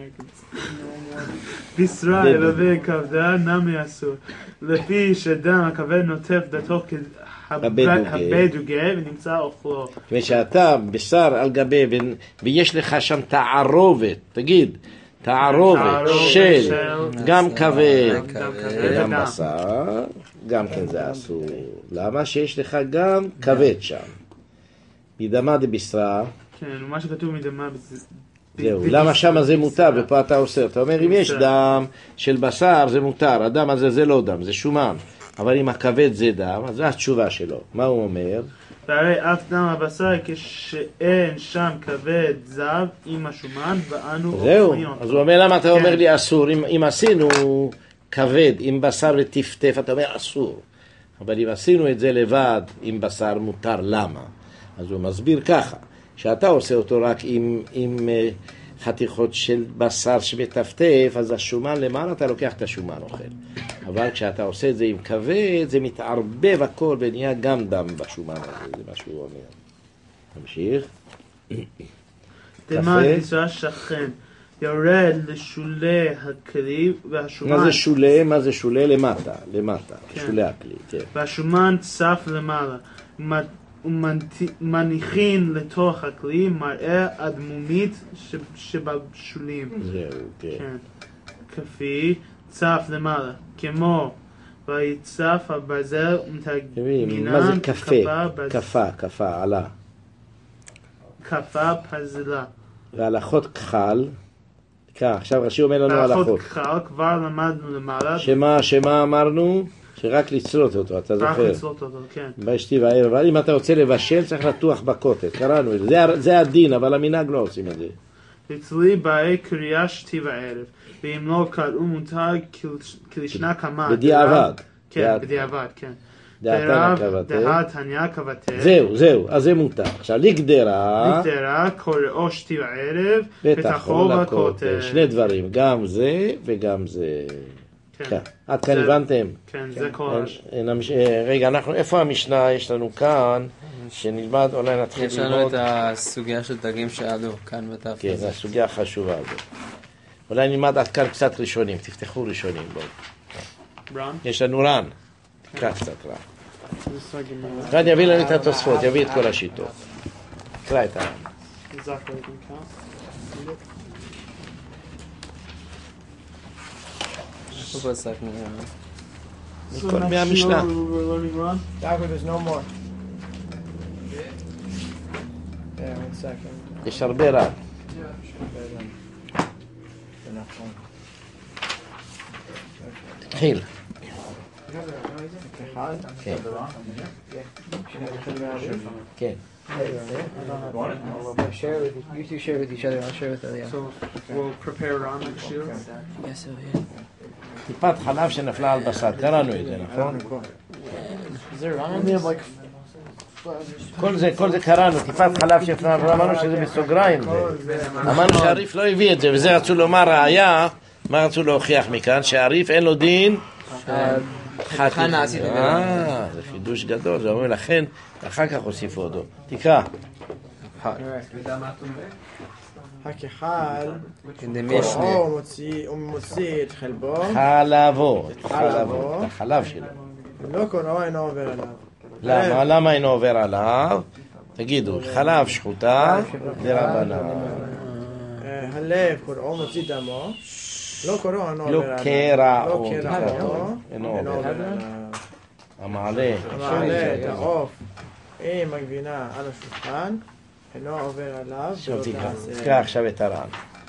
בישראל וכבדה נמי אסור. לפי שדם הכבד נוטף דתו הבדוגה ונמצא אוכלו. כשאתה בשר על גבי ויש לך שם תערובת, תגיד, תערובת של גם כבד וגם בשר, גם כן זה אסור. למה? שיש לך גם כבד שם. מדמה דבשרה. כן, מה שכתוב מדמה זהו, למה שם זה מותר ופה אתה אוסר? אתה אומר, אם יש דם של בשר זה מותר, הדם הזה זה לא דם, זה שומן. אבל אם הכבד זה דם, אז זו התשובה שלו. מה הוא אומר? והרי אף דם הבשר כשאין שם כבד זב עם השומן ואנו זהו, אז הוא אומר, למה אתה אומר לי אסור? אם, אם עשינו כבד עם בשר וטפטף, אתה אומר אסור. אבל אם עשינו את זה לבד עם בשר מותר, למה? אז הוא מסביר ככה, שאתה עושה אותו רק עם, עם חתיכות של בשר שמטפטף, אז השומן למעלה אתה לוקח את השומן אוכל. אבל כשאתה עושה את זה עם כבד, זה מתערבב הכל ונהיה גם דם בשומן הזה, זה מה שהוא אומר. תמשיך. תמה ניסה שכן, יורד לשולי הכלי והשומן... מה זה שולי? מה זה שולי? למטה, למטה, כן. שולי הכלי, כן. והשומן צף למעלה, ומניחין לתוך הכלי מראה אדמומית שבשולים. זהו, כן. כן. כפי צף למעלה, כמו ויצף הברזל ומתגינן מה זה כפה? כפה, כפה, עלה. כפה פזלה. והלכות כחל, כך, עכשיו רש"י אומר לנו הלכות. והלכות כחל כבר למדנו למעלה. שמה, שמה אמרנו? שרק לצלות אותו, אתה זוכר? רק לצלות אותו, כן. באשתי והערב, אבל אם אתה רוצה לבשל, צריך לטוח בקוטל, קראנו את זה. זה, זה הדין, אבל המנהג לא עושים את זה. אצלי באי קריאה שתי וערב, ואם לא קראו מותר כלשנה כמה. בדיעבד. כן, בדיעבד, כן. דעת הניה כבתה. זהו, זהו, אז זה מותר. עכשיו, לגדרה. לגדרה, קוראו שתי וערב, ותחו בכותל. שני דברים, גם זה וגם זה. כן. עד כאן הבנתם? כן, זה כל... רגע, אנחנו, איפה המשנה יש לנו כאן? שנלמד, אולי נתחיל ללמוד. יש לנו את הסוגיה של דגים שעלו כאן בתף. כן, זו הסוגיה החשובה הזאת. אולי נלמד עד כאן קצת ראשונים, תפתחו ראשונים. רן? יש לנו רן. תקרא קצת רן. רן יביא לנו את התוספות, יביא את כל השיטות. תקרא את הרן. exactly you can count. What was that? Yeah. So מכל next מהמשנה. shiur we were learning Ron. Yaakov, there's no more. Yeah, one second. יש הרבה רב. תתחיל. אחד. כן. כן. Share with you two share with each other. I'll share with Eliyahu. So we'll prepare Ron next shiur. Yes, Eliyahu. טיפת חלב שנפלה על בשר, קראנו את זה, נכון? Is there wrong? We have like כל זה, כל זה קראנו, טיפת חלב שנפלה על בשר, אמרנו שזה בסוגריים. אמרנו שהריף לא הביא את זה, וזה רצו לומר ראיה, מה רצו להוכיח מכאן? שהריף אין לו דין חנה עשית את זה. אה, זה חידוש גדול, זה אומר לכן, אחר כך הוסיפו אותו. תקרא. הכחל, דמשנה. קוראו מוציא- הוא מוציא את חלבו, חלבו, את חלבו. החלב, את החלב שלו. לא קוראו אינו עובר עליו. למה? למה אינו עובר עליו? תגידו, חלב שחוטה, זה רבנן. אה, הלב קוראו מוציא דמו, לא קוראו אינו לא עובר עליו. קרעו, לא קרעו, אינו אינו עובר. עובר עליו. המעלה. המעלה את העוף עם הגבינה על השולחן, אינו עובר עליו. עכשיו ולא תקרא, תעשה. תקרא עכשיו את הר"ן.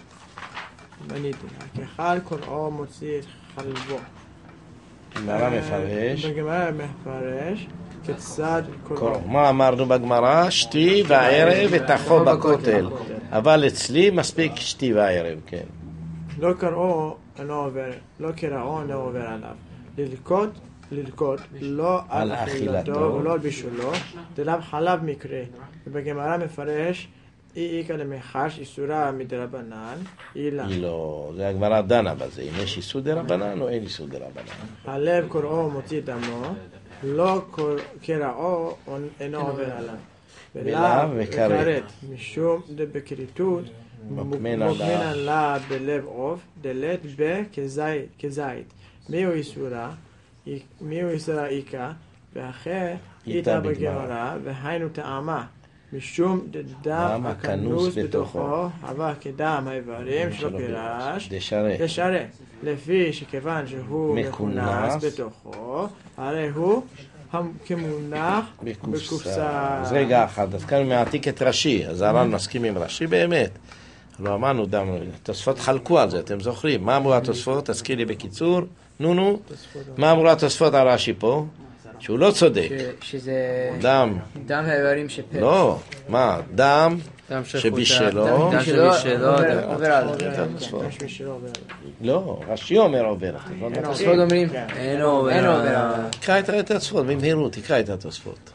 בניתי. הכחל קוראו מוציא את חלבו. גמרא מפרש. בגמרא מפרש כיצד קורא. קוראו. מה אמרנו בגמרא? שתי וערב ותחו בכותל. אבל אצלי מספיק שתי וערב, כן. לא קראו אינו עובר, לא קראו אינו עובר עליו. ללקוט, ללקוט, לא על על אכילתו. אכילתו ולא על בישולו, דלאו חלב מקרה. ובגמרא מפרש, אי איכא למחש איסורה מדרבנן, אילן. היא לא, זה הגמרא דנה בזה, אם יש איסור דרבנן או אין איסור דרבנן. הלב קוראו מוציא דמו, לא קראו אינו עובר עליו. ולאו וכרת. וכרת, משום דבכריתות מוקמנה מוקמנה לה בלב עוף, דלת בכזית, כזית. מיהו איסורה? מיהו איסורה איכה? ואחר איתה בגמרא, והיינו טעמה. משום דם הכנוס בתוכו, אבל כדם האיברים שלא פירש, דשרת. דשרת. לפי שכיוון שהוא מכונס מכונס בתוכו, הרי הוא כמונח בקופסה. אז רגע אחד, אז כאן מעתיק את רש"י, אז הר"ן מסכים עם רש"י באמת. לא אמרנו, דם, התוספות חלקו על זה, אתם זוכרים? מה אמרו התוספות? תזכיר לי בקיצור. נו נו. מה אמרו התוספות על רש"י פה? שהוא לא צודק. ש- שזה דם. דם האיברים שפרש. לא. מה? דם דם שבשלו. דם שבשלו. עובר- עובר עליו. יש מי שלא עובר עליו. לא, רש"י אומר עובר. התוספות אומרים, אין עובר אין עובר עליו. עליו. תקרא את התוספות, במהירות, תקרא את התוספות.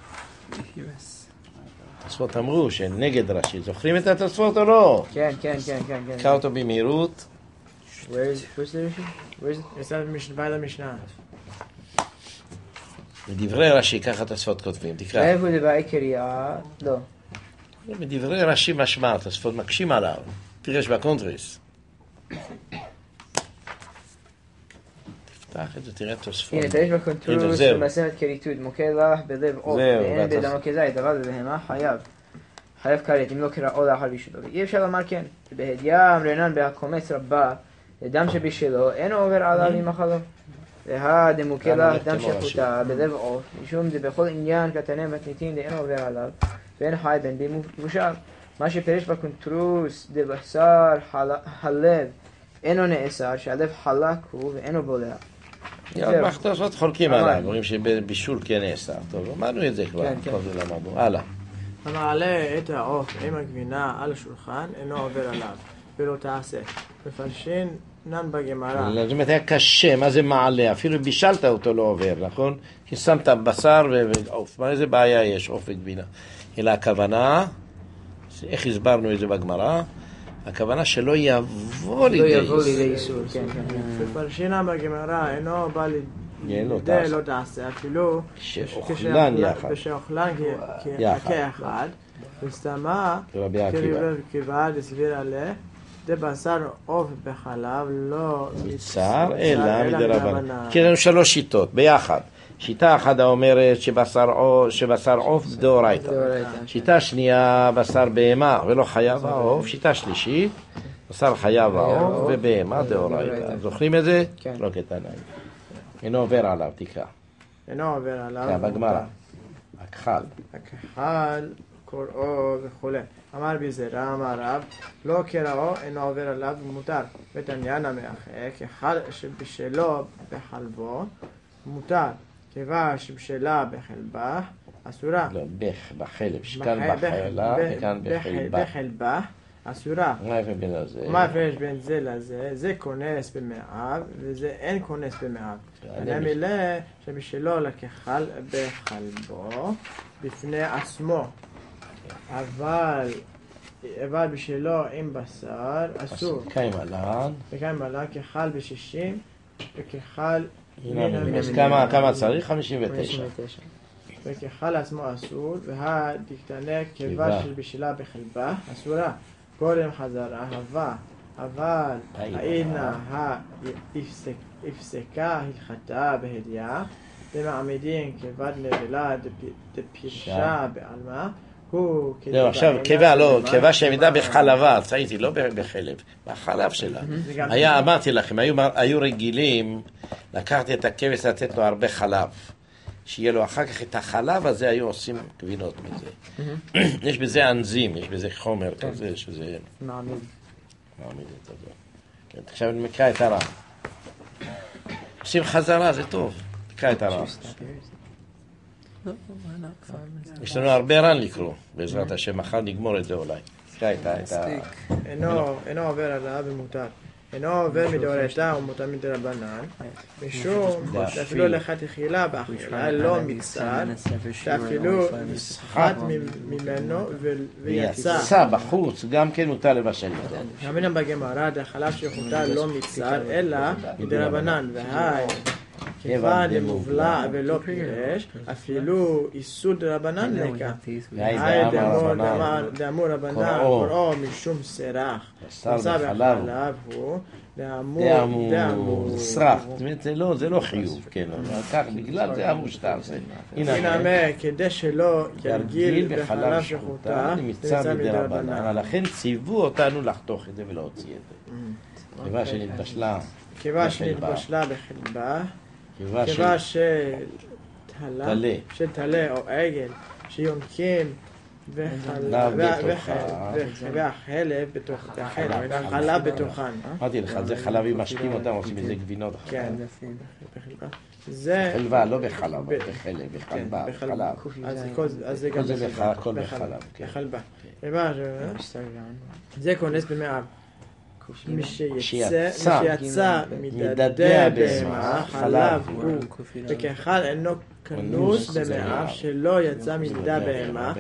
התוספות אמרו שנגד רש"י. זוכרים את התוספות או לא? כן, כן, כן, כן, כן. תקרא אותו במהירות. Where is, where's the Rishi? Where's it? זה בא למשנה. מדברי רש"י, ככה התוספות כותבים, תקרא. איפה זה בעיקריה? לא. מדברי רש"י משמע, התוספות מקשים עליו. תרש בקונטריס. תפתח את זה, תראה תוספות. הנה, תראה הנה, בקונטרוס, זהו. במסכת כריתות, מוכה לך בלב עוף, זהו, ואין ואתה- בדמו כזית, אבל בבהמה חייב. חייב כרת, אם לא קראו לאחר בישולו. אי אפשר לומר כן. בהדיעה אמרנן בהקומץ רבה, לדם שבשלו, אינו עובר עליו עם החלום. והא דמוקה לך דם שחוטה בלב עוף, משום דבכל עניין קטנים ותניתין לאינו עובר עליו, ואין חי בין בי מבושל. מה שפרש בקונטרוס דבשר חל- הלב אינו נאסר, שהלב חלק הוא ואינו בולע. זהו. התוספות חולקים אמרנו. עליו, אומרים שבישול כן נאסר. טוב, אמרנו את זה כבר, כן, כן. כל זה למדנו. הלאה. המעלה את העוף עם הגבינה על השולחן אינו עובר עליו, ולא תעשה. מפרשין נן בגמרא. זאת אומרת, היה קשה, מה זה מעלה? אפילו בישלת אותו לא עובר, נכון? כי שמת בשר ו- ועוף, מה איזה בעיה יש, עוף וגבינה? אלא הכוונה, איך הסברנו את זה בגמרא? הכוונה שלא יבוא לא לידי יבוא איסור. לידי איסור, כן, כן. מפרשינן בגמרא אינו בא כן, לא לידי תעשה. לא תעשה, אפילו כשאוכלן יחד. כשאוכלן כ- יחד. כאחד, וסתמה רבי עקיבא. כבעד הסביר עליה, דבשר עוף בחלב לא מצר אלא מדרבנן. כי יש לנו שלוש שיטות, ביחד. שיטה אחת אומרת שבשר עוף, שבשר עוף דאורייתא. שיטה שנייה, בשר בהמה ולא חייב העוף. שיטה שלישית, בשר חייב העוף ובהמה דאורייתא. זוכרים את זה? כן. לא כתנאי. אינו עובר עליו, תקרא. אינו עובר עליו. כן, בגמרא. הכחל. הכחל, קוראו וכולי. אמר בזרע, אמר רב, לא קראו, אינו עובר עליו ומותר. ותניאנה מאחר, כחל שבשלו בחלבו, מותר. כיוון שבשלה בחלבה, אסורה. לא, בח, בחלב, שכאן בחלה וכאן בחלבה. בחלבה, אסורה. מה ההפרש בין זה? מה ההפרש בין זה לזה? זה כונס במאיו, וזה אין כונס במאיו. אני מילה שבשלו לקחל בחלבו, בפני עצמו. אבל, אבל בשלו עם בשר, אסור. קיים עלן. וקיים עלן כחל בשישים, וכחל... אז כמה צריך? חמישים ותשע. וכחל עצמו אסור, והדקתנה קיבה של בשלה בחלבה, אסורה. קודם חזרה, הווה, אבל האינה הפסקה הלכתה בהדיעה, במעמידים כבד נבלה דפישה בעלמה, הוא כדבעינה... לא, עכשיו קיבה לא, קיבה שעמידה בחלבה, צייתי, לא בחלב, בחלב שלה. היה, אמרתי לכם, היו רגילים לקחת את הכבש לתת לו הרבה חלב. שיהיה לו אחר כך את החלב הזה, היו עושים גבינות מזה. יש בזה אנזים, יש בזה חומר כזה, שזה... מעמיד. מעמיד את זה. כן, עכשיו אני מקרא את הרע. עושים חזרה, זה טוב. תקרא את הרע. יש לנו הרבה רן לקרוא, בעזרת השם, מחר נגמור את זה אולי. תקרא את ה... אינו עובר עליו ומותר. אינו עובר מדאורייתא ומותר מדרבנן, משום שאפילו לכתחילה באכילה לא מקצר, שאפילו נסחט ממנו ויצא. יצא בחוץ, גם כן מותר לבשל. אמינם בגמרא, דחלב שיכולתה לא מקצר, אלא מדרבנן, והי כיוון דמובלע ולא פירש, אפילו איסור דרבנן לקה. והי דאמור רבנן קוראו משום סרח. בשר בחלב הוא דאמור סרח. זה לא חיוב, כן. כך בגלל זה אמור שאתה עושה. הנה כדי שלא ירגיל בחלב שחוטה, נמצא מדרבנן. לכן ציוו אותנו לחתוך את זה ולהוציא את זה. כיוון שנתבשלה כיוון שנתבשלה בחלבה, כיוון של תלה או עגל שיונקים והחלב והחלב בתוכן. אמרתי לך, זה חלבים משקים אותם, עושים מזה גבינות. כן, בחלבה, לא בחלב, בחלב, בחלבה, בחלב. אז זה גם הכל בחלב. בחלבה. זה כונס במאיו. שיצא מדדי הבהמה, חלב הוא, וכחל אינו כנוס במאיו שלא יצא מדדי הבהמה,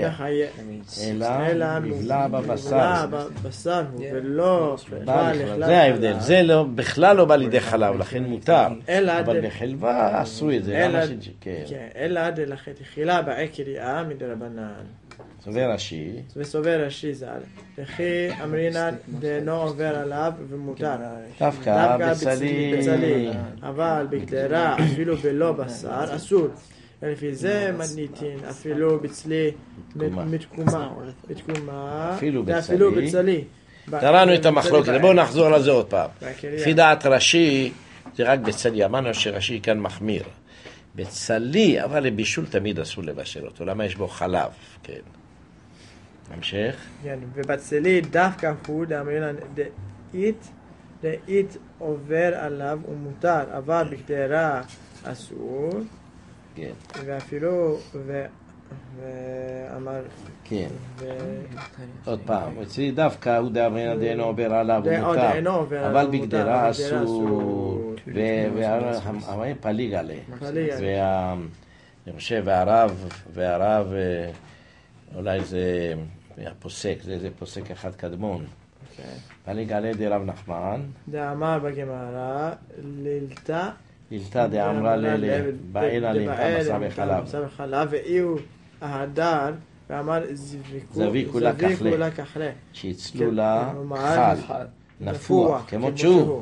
אלא מבלע בבשר הוא, ולא בא לחלב. זה ההבדל, זה בכלל לא בא לידי חלב, לכן מותר, אבל בחלבה עשו את זה. אלא דלכתחילה בעקריה מדרבנן. סובר רש"י. וסובר רש"י ז"ל. וכי אמרינן דאינו עובר עליו ומותר. דווקא בצלי. אבל בקדרה אפילו בלא בשר אסור. ולפי זה מניתין אפילו בצלי מתקומה. אפילו בצלי. קראנו את המחלוקת, בואו נחזור לזה עוד פעם. לפי דעת רש"י זה רק בצלי. אמרנו שרש"י כאן מחמיר. בצלי, אבל לבישול תמיד אסור לבשל אותו. למה יש בו חלב? כן. המשך. כן, ובצלי דווקא הוא דאמרינן דאית, דאית עובר עליו ומותר, אבל בקדרה אסור. כן. ואפילו, ואמר... כן. עוד פעם, אצלי דווקא הוא דאמרינן דאינו עובר עליו ומותר, אבל בקדרה אסור. והמים פליג עליה. אני חושב, והרב, והרב, אולי זה הפוסק, זה פוסק אחד קדמון. פליג עליה די רב נחמן. דאמר בגמרא, לילתה. לילתה דאמרה לבעילה לילתה בשר בחלב. בשר בחלב, ואיהו ההדר, ואמר זביקו לה כחלה. שיצלו לה חל, נפוח, כמו שהוא.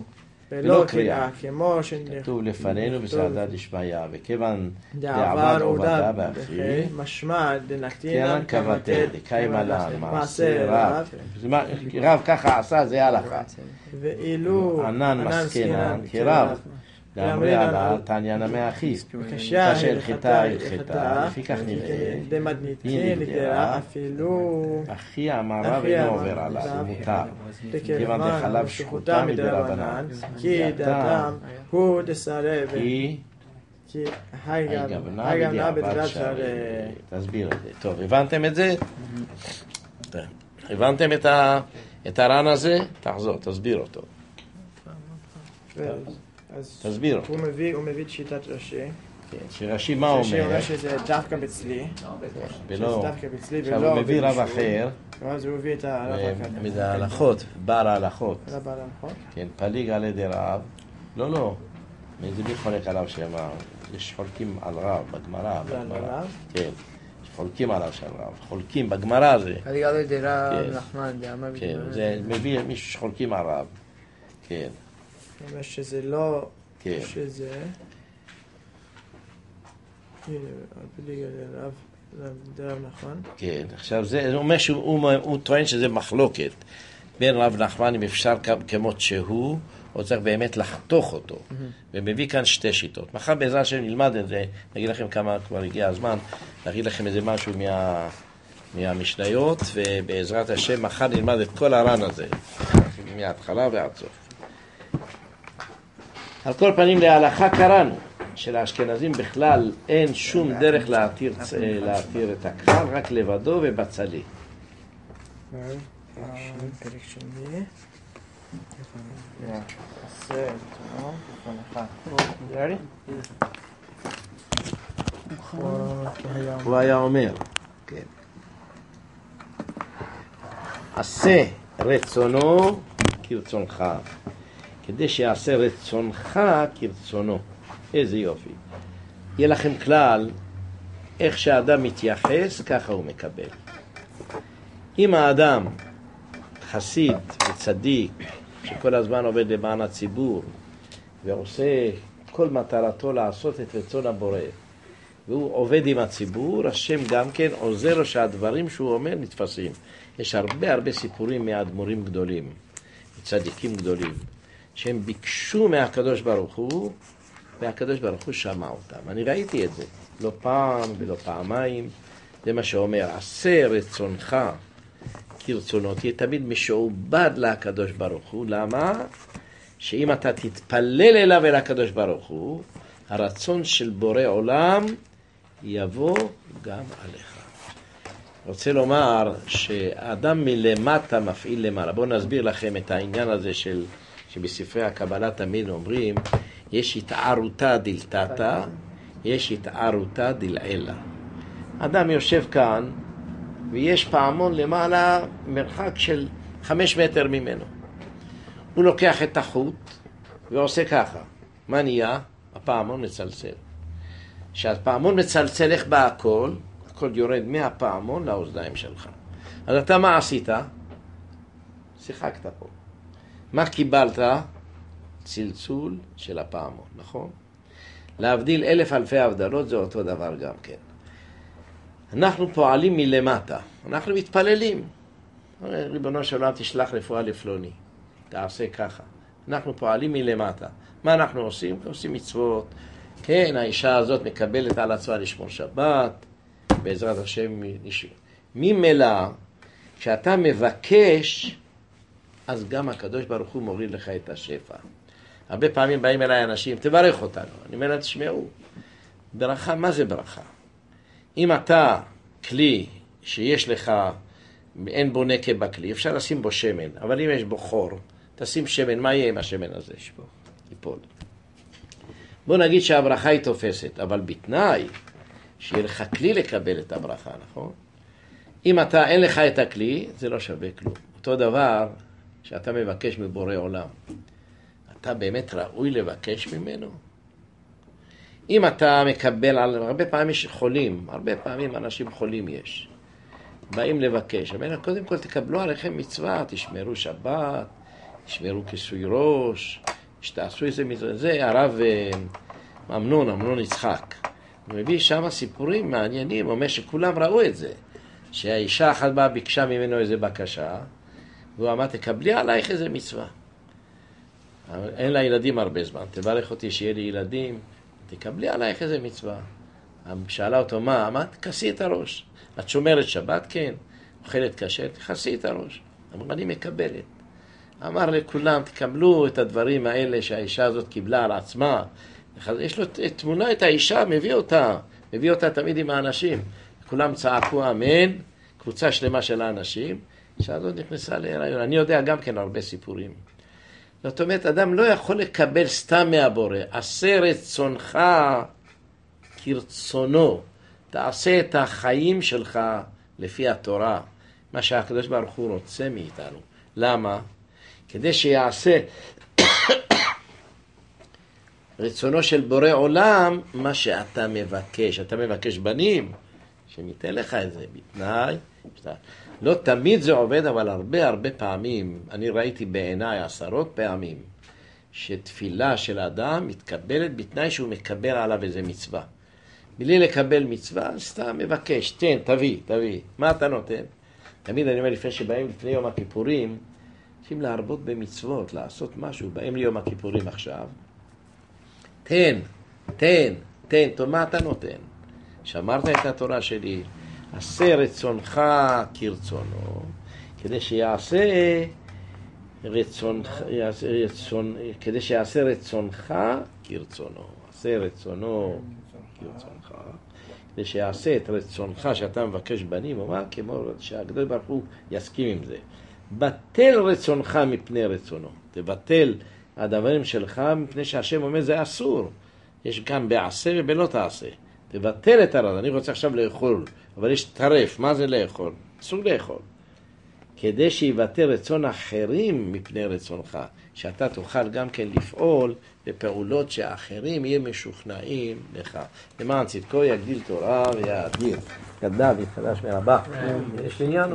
ולא קריאה, כמו כתוב לפנינו בסעדה דשמיא, וכיוון דעבר דעבד עובדה עובדה באחי, משמע כן, דנקטינן כבטל, דקיים עלן, מעשה רב. רב, רב ככה עשה, זה הלכה. ואילו ענן מסכנן כרב. ואמרי עלה, תניא נמי אחי. בקשה של חיטה הלכתה, לפיכך נראה. דמדניתין לגדרה, אפילו אחי אמר רב אינו עובר עליו, מותר. כיוון דחלב שחוטה מדרבנן, כי דתם הוא דסרב, כי כי היי היי גבנה גבנה בדיעבד בדברת שווה. שווה. תסביר את זה. טוב, הבנתם את זה? הבנתם את ה- את הר"ן הזה? תחזור, תסביר אותו. אז תסביר אותו. הוא מביא, הוא מביא את שיטת רש"י. כן, שרש"י מה רש"י אומר? אומר שזה דווקא בצלי. ולא. שזה דווקא בצלי עכשיו ולא הוא מביא רב בבישול. אחר, ואז הוא מביא את הרב האחר. מזה ההלכות, בר ההלכות. רב ההלכות. כן, פליג על ידי רב. לא, לא. זה מי חולק עליו שאמר? יש חולקים על רב בגמרא. ועל בגמרא. רב? כן. יש חולקים עליו של רב. חולקים בגמרא זה. אני על ידי רב כן. נחמן, דאמר כן, זה מביא מישהו שחולקים על רב. כן, הוא אומר שזה לא, כן. שזה... הנה, על פי רב, רב נכון. כן. עכשיו זה, הוא אומר שהוא הוא, הוא טוען שזה מחלוקת בין רב נחמן אם אפשר כ- כמות שהוא, או צריך באמת לחתוך אותו. ומביא כאן שתי שיטות. מחר בעזרת השם נלמד את זה, נגיד לכם כמה כבר הגיע הזמן, נגיד לכם איזה משהו מה, מהמשניות, ובעזרת השם מחר נלמד את כל הר"ן הזה, מההתחלה ועד סוף. על כל פנים להלכה קראנו, שלאשכנזים בכלל אין שום דרך להתיר, להתיר את הכחל, רק לבדו ובצלי. פרק שני. עשה, טוב, אחד. ready? הוא היה אומר, כן. עשה רצונו כרצונך, כדי שיעשה רצונך כרצונו. איזה יופי. יהיה לכם כלל, איך שהאדם מתייחס, ככה הוא מקבל. אם האדם חסיד וצדיק, שכל הזמן עובד למען הציבור, ועושה כל מטרתו לעשות את רצון הבורא, והוא עובד עם הציבור, השם גם כן עוזר לו שהדברים שהוא אומר נתפסים. יש הרבה הרבה סיפורים מהאדמו"רים גדולים, מצדיקים גדולים, שהם ביקשו מהקדוש ברוך הוא, והקדוש ברוך הוא שמע אותם. אני ראיתי את זה, לא פעם ולא פעמיים. זה מה שאומר, עשה רצונך כרצונו, תהיה תמיד משועבד לקדוש ברוך הוא. למה? שאם אתה תתפלל אליו אל הקדוש ברוך הוא, הרצון של בורא עולם יבוא גם עליך. רוצה לומר שהאדם מלמטה מפעיל למעלה. בואו נסביר לכם את העניין הזה של, שבספרי הקבלה תמיד אומרים, יש התערותא דלתתא, יש התערותא דלעילא. אדם יושב כאן, ויש פעמון למעלה מרחק של חמש מטר ממנו. הוא לוקח את החוט ועושה ככה. מה נהיה? הפעמון מצלצל. כשהפעמון מצלצל, איך בא הכל? הכל יורד מהפעמון לאוזניים שלך. אז אתה מה עשית? שיחקת פה. מה קיבלת? צלצול של הפעמון, נכון? להבדיל אלף אלפי הבדלות זה אותו דבר גם כן. אנחנו פועלים מלמטה, אנחנו מתפללים. ריבונו של עולם תשלח רפואה לפלוני, תעשה ככה. אנחנו פועלים מלמטה. מה אנחנו עושים? עושים מצוות. כן, האישה הזאת מקבלת על עצמה לשמור שבת, בעזרת השם נשמע. ממילא, כשאתה מבקש, אז גם הקדוש ברוך הוא מוריד לך את השפע. הרבה פעמים באים אליי אנשים, תברך אותנו. אני אומר, תשמעו, ברכה, מה זה ברכה? אם אתה כלי שיש לך, אין בו נקב בכלי, אפשר לשים בו שמן, אבל אם יש בו חור, תשים שמן, מה יהיה עם השמן הזה? ייפול. בוא נגיד שהברכה היא תופסת, אבל בתנאי שיהיה לך כלי לקבל את הברכה, נכון? אם אתה אין לך את הכלי, זה לא שווה כלום. אותו דבר שאתה מבקש מבורא עולם. אתה באמת ראוי לבקש ממנו? אם אתה מקבל, על הרבה פעמים יש חולים, הרבה פעמים אנשים חולים יש. באים לבקש. אבל קודם כל תקבלו עליכם מצווה, תשמרו שבת, תשמרו כיסוי ראש, שתעשו איזה מצווה. זה הרב אמנון, אמנון יצחק. הוא מביא שם סיפורים מעניינים, הוא אומר שכולם ראו את זה. שהאישה אחת באה ביקשה ממנו איזה בקשה, והוא אמר, תקבלי עלייך איזה מצווה. אין לה ילדים הרבה זמן, תברך אותי שיהיה לי ילדים, תקבלי עלייך איזה מצווה. שאלה אותו, מה? אמרת, תכסי את הראש. את שומרת שבת? כן. אוכלת כשר? תכסי את הראש. אמר, אני מקבלת. אמר לכולם, תקבלו את הדברים האלה שהאישה הזאת קיבלה על עצמה. יש לו תמונה את האישה, מביא אותה. מביא אותה תמיד עם האנשים. כולם צעקו אמן, קבוצה שלמה של האנשים. האישה הזאת נכנסה להיריון. אני יודע גם כן הרבה סיפורים. זאת אומרת, אדם לא יכול לקבל סתם מהבורא. עשה רצונך כרצונו. תעשה את החיים שלך לפי התורה. מה שהקדוש ברוך הוא רוצה מאיתנו. למה? כדי שיעשה רצונו של בורא עולם מה שאתה מבקש. אתה מבקש בנים, שניתן לך את זה בתנאי. לא תמיד זה עובד, אבל הרבה הרבה פעמים, אני ראיתי בעיניי עשרות פעמים, שתפילה של האדם מתקבלת בתנאי שהוא מקבל עליו איזה מצווה. בלי לקבל מצווה, סתם מבקש, תן, תביא, תביא. מה אתה נותן? תמיד אני אומר, לפני שבאים לפני יום הכיפורים, צריכים להרבות במצוות, לעשות משהו. באים ליום הכיפורים עכשיו, תן, תן, תן, טוב, מה אתה נותן? שמרת את התורה שלי, עשה רצונך כרצונו, כדי שיעשה רצונך, רצון, כדי שיעשה רצונך כרצונו, עשה רצונו כרצונך, כדי שיעשה את רצונך שאתה מבקש בנים, הוא אומר כמו שהקדוש ברוך הוא יסכים עם זה. בטל רצונך מפני רצונו, תבטל הדברים שלך מפני שהשם אומר זה אסור. יש גם בעשה ובלא תעשה. תבטל את הרע. אני רוצה עכשיו לאכול, אבל יש טרף. מה זה לאכול? אסור לאכול. כדי שיבטל רצון אחרים מפני רצונך, שאתה תוכל גם כן לפעול בפעולות שאחרים יהיו משוכנעים לך. למען צדקו יגדיל תורה ויאדיר. ידיו יתחדש מרבה. יש עניין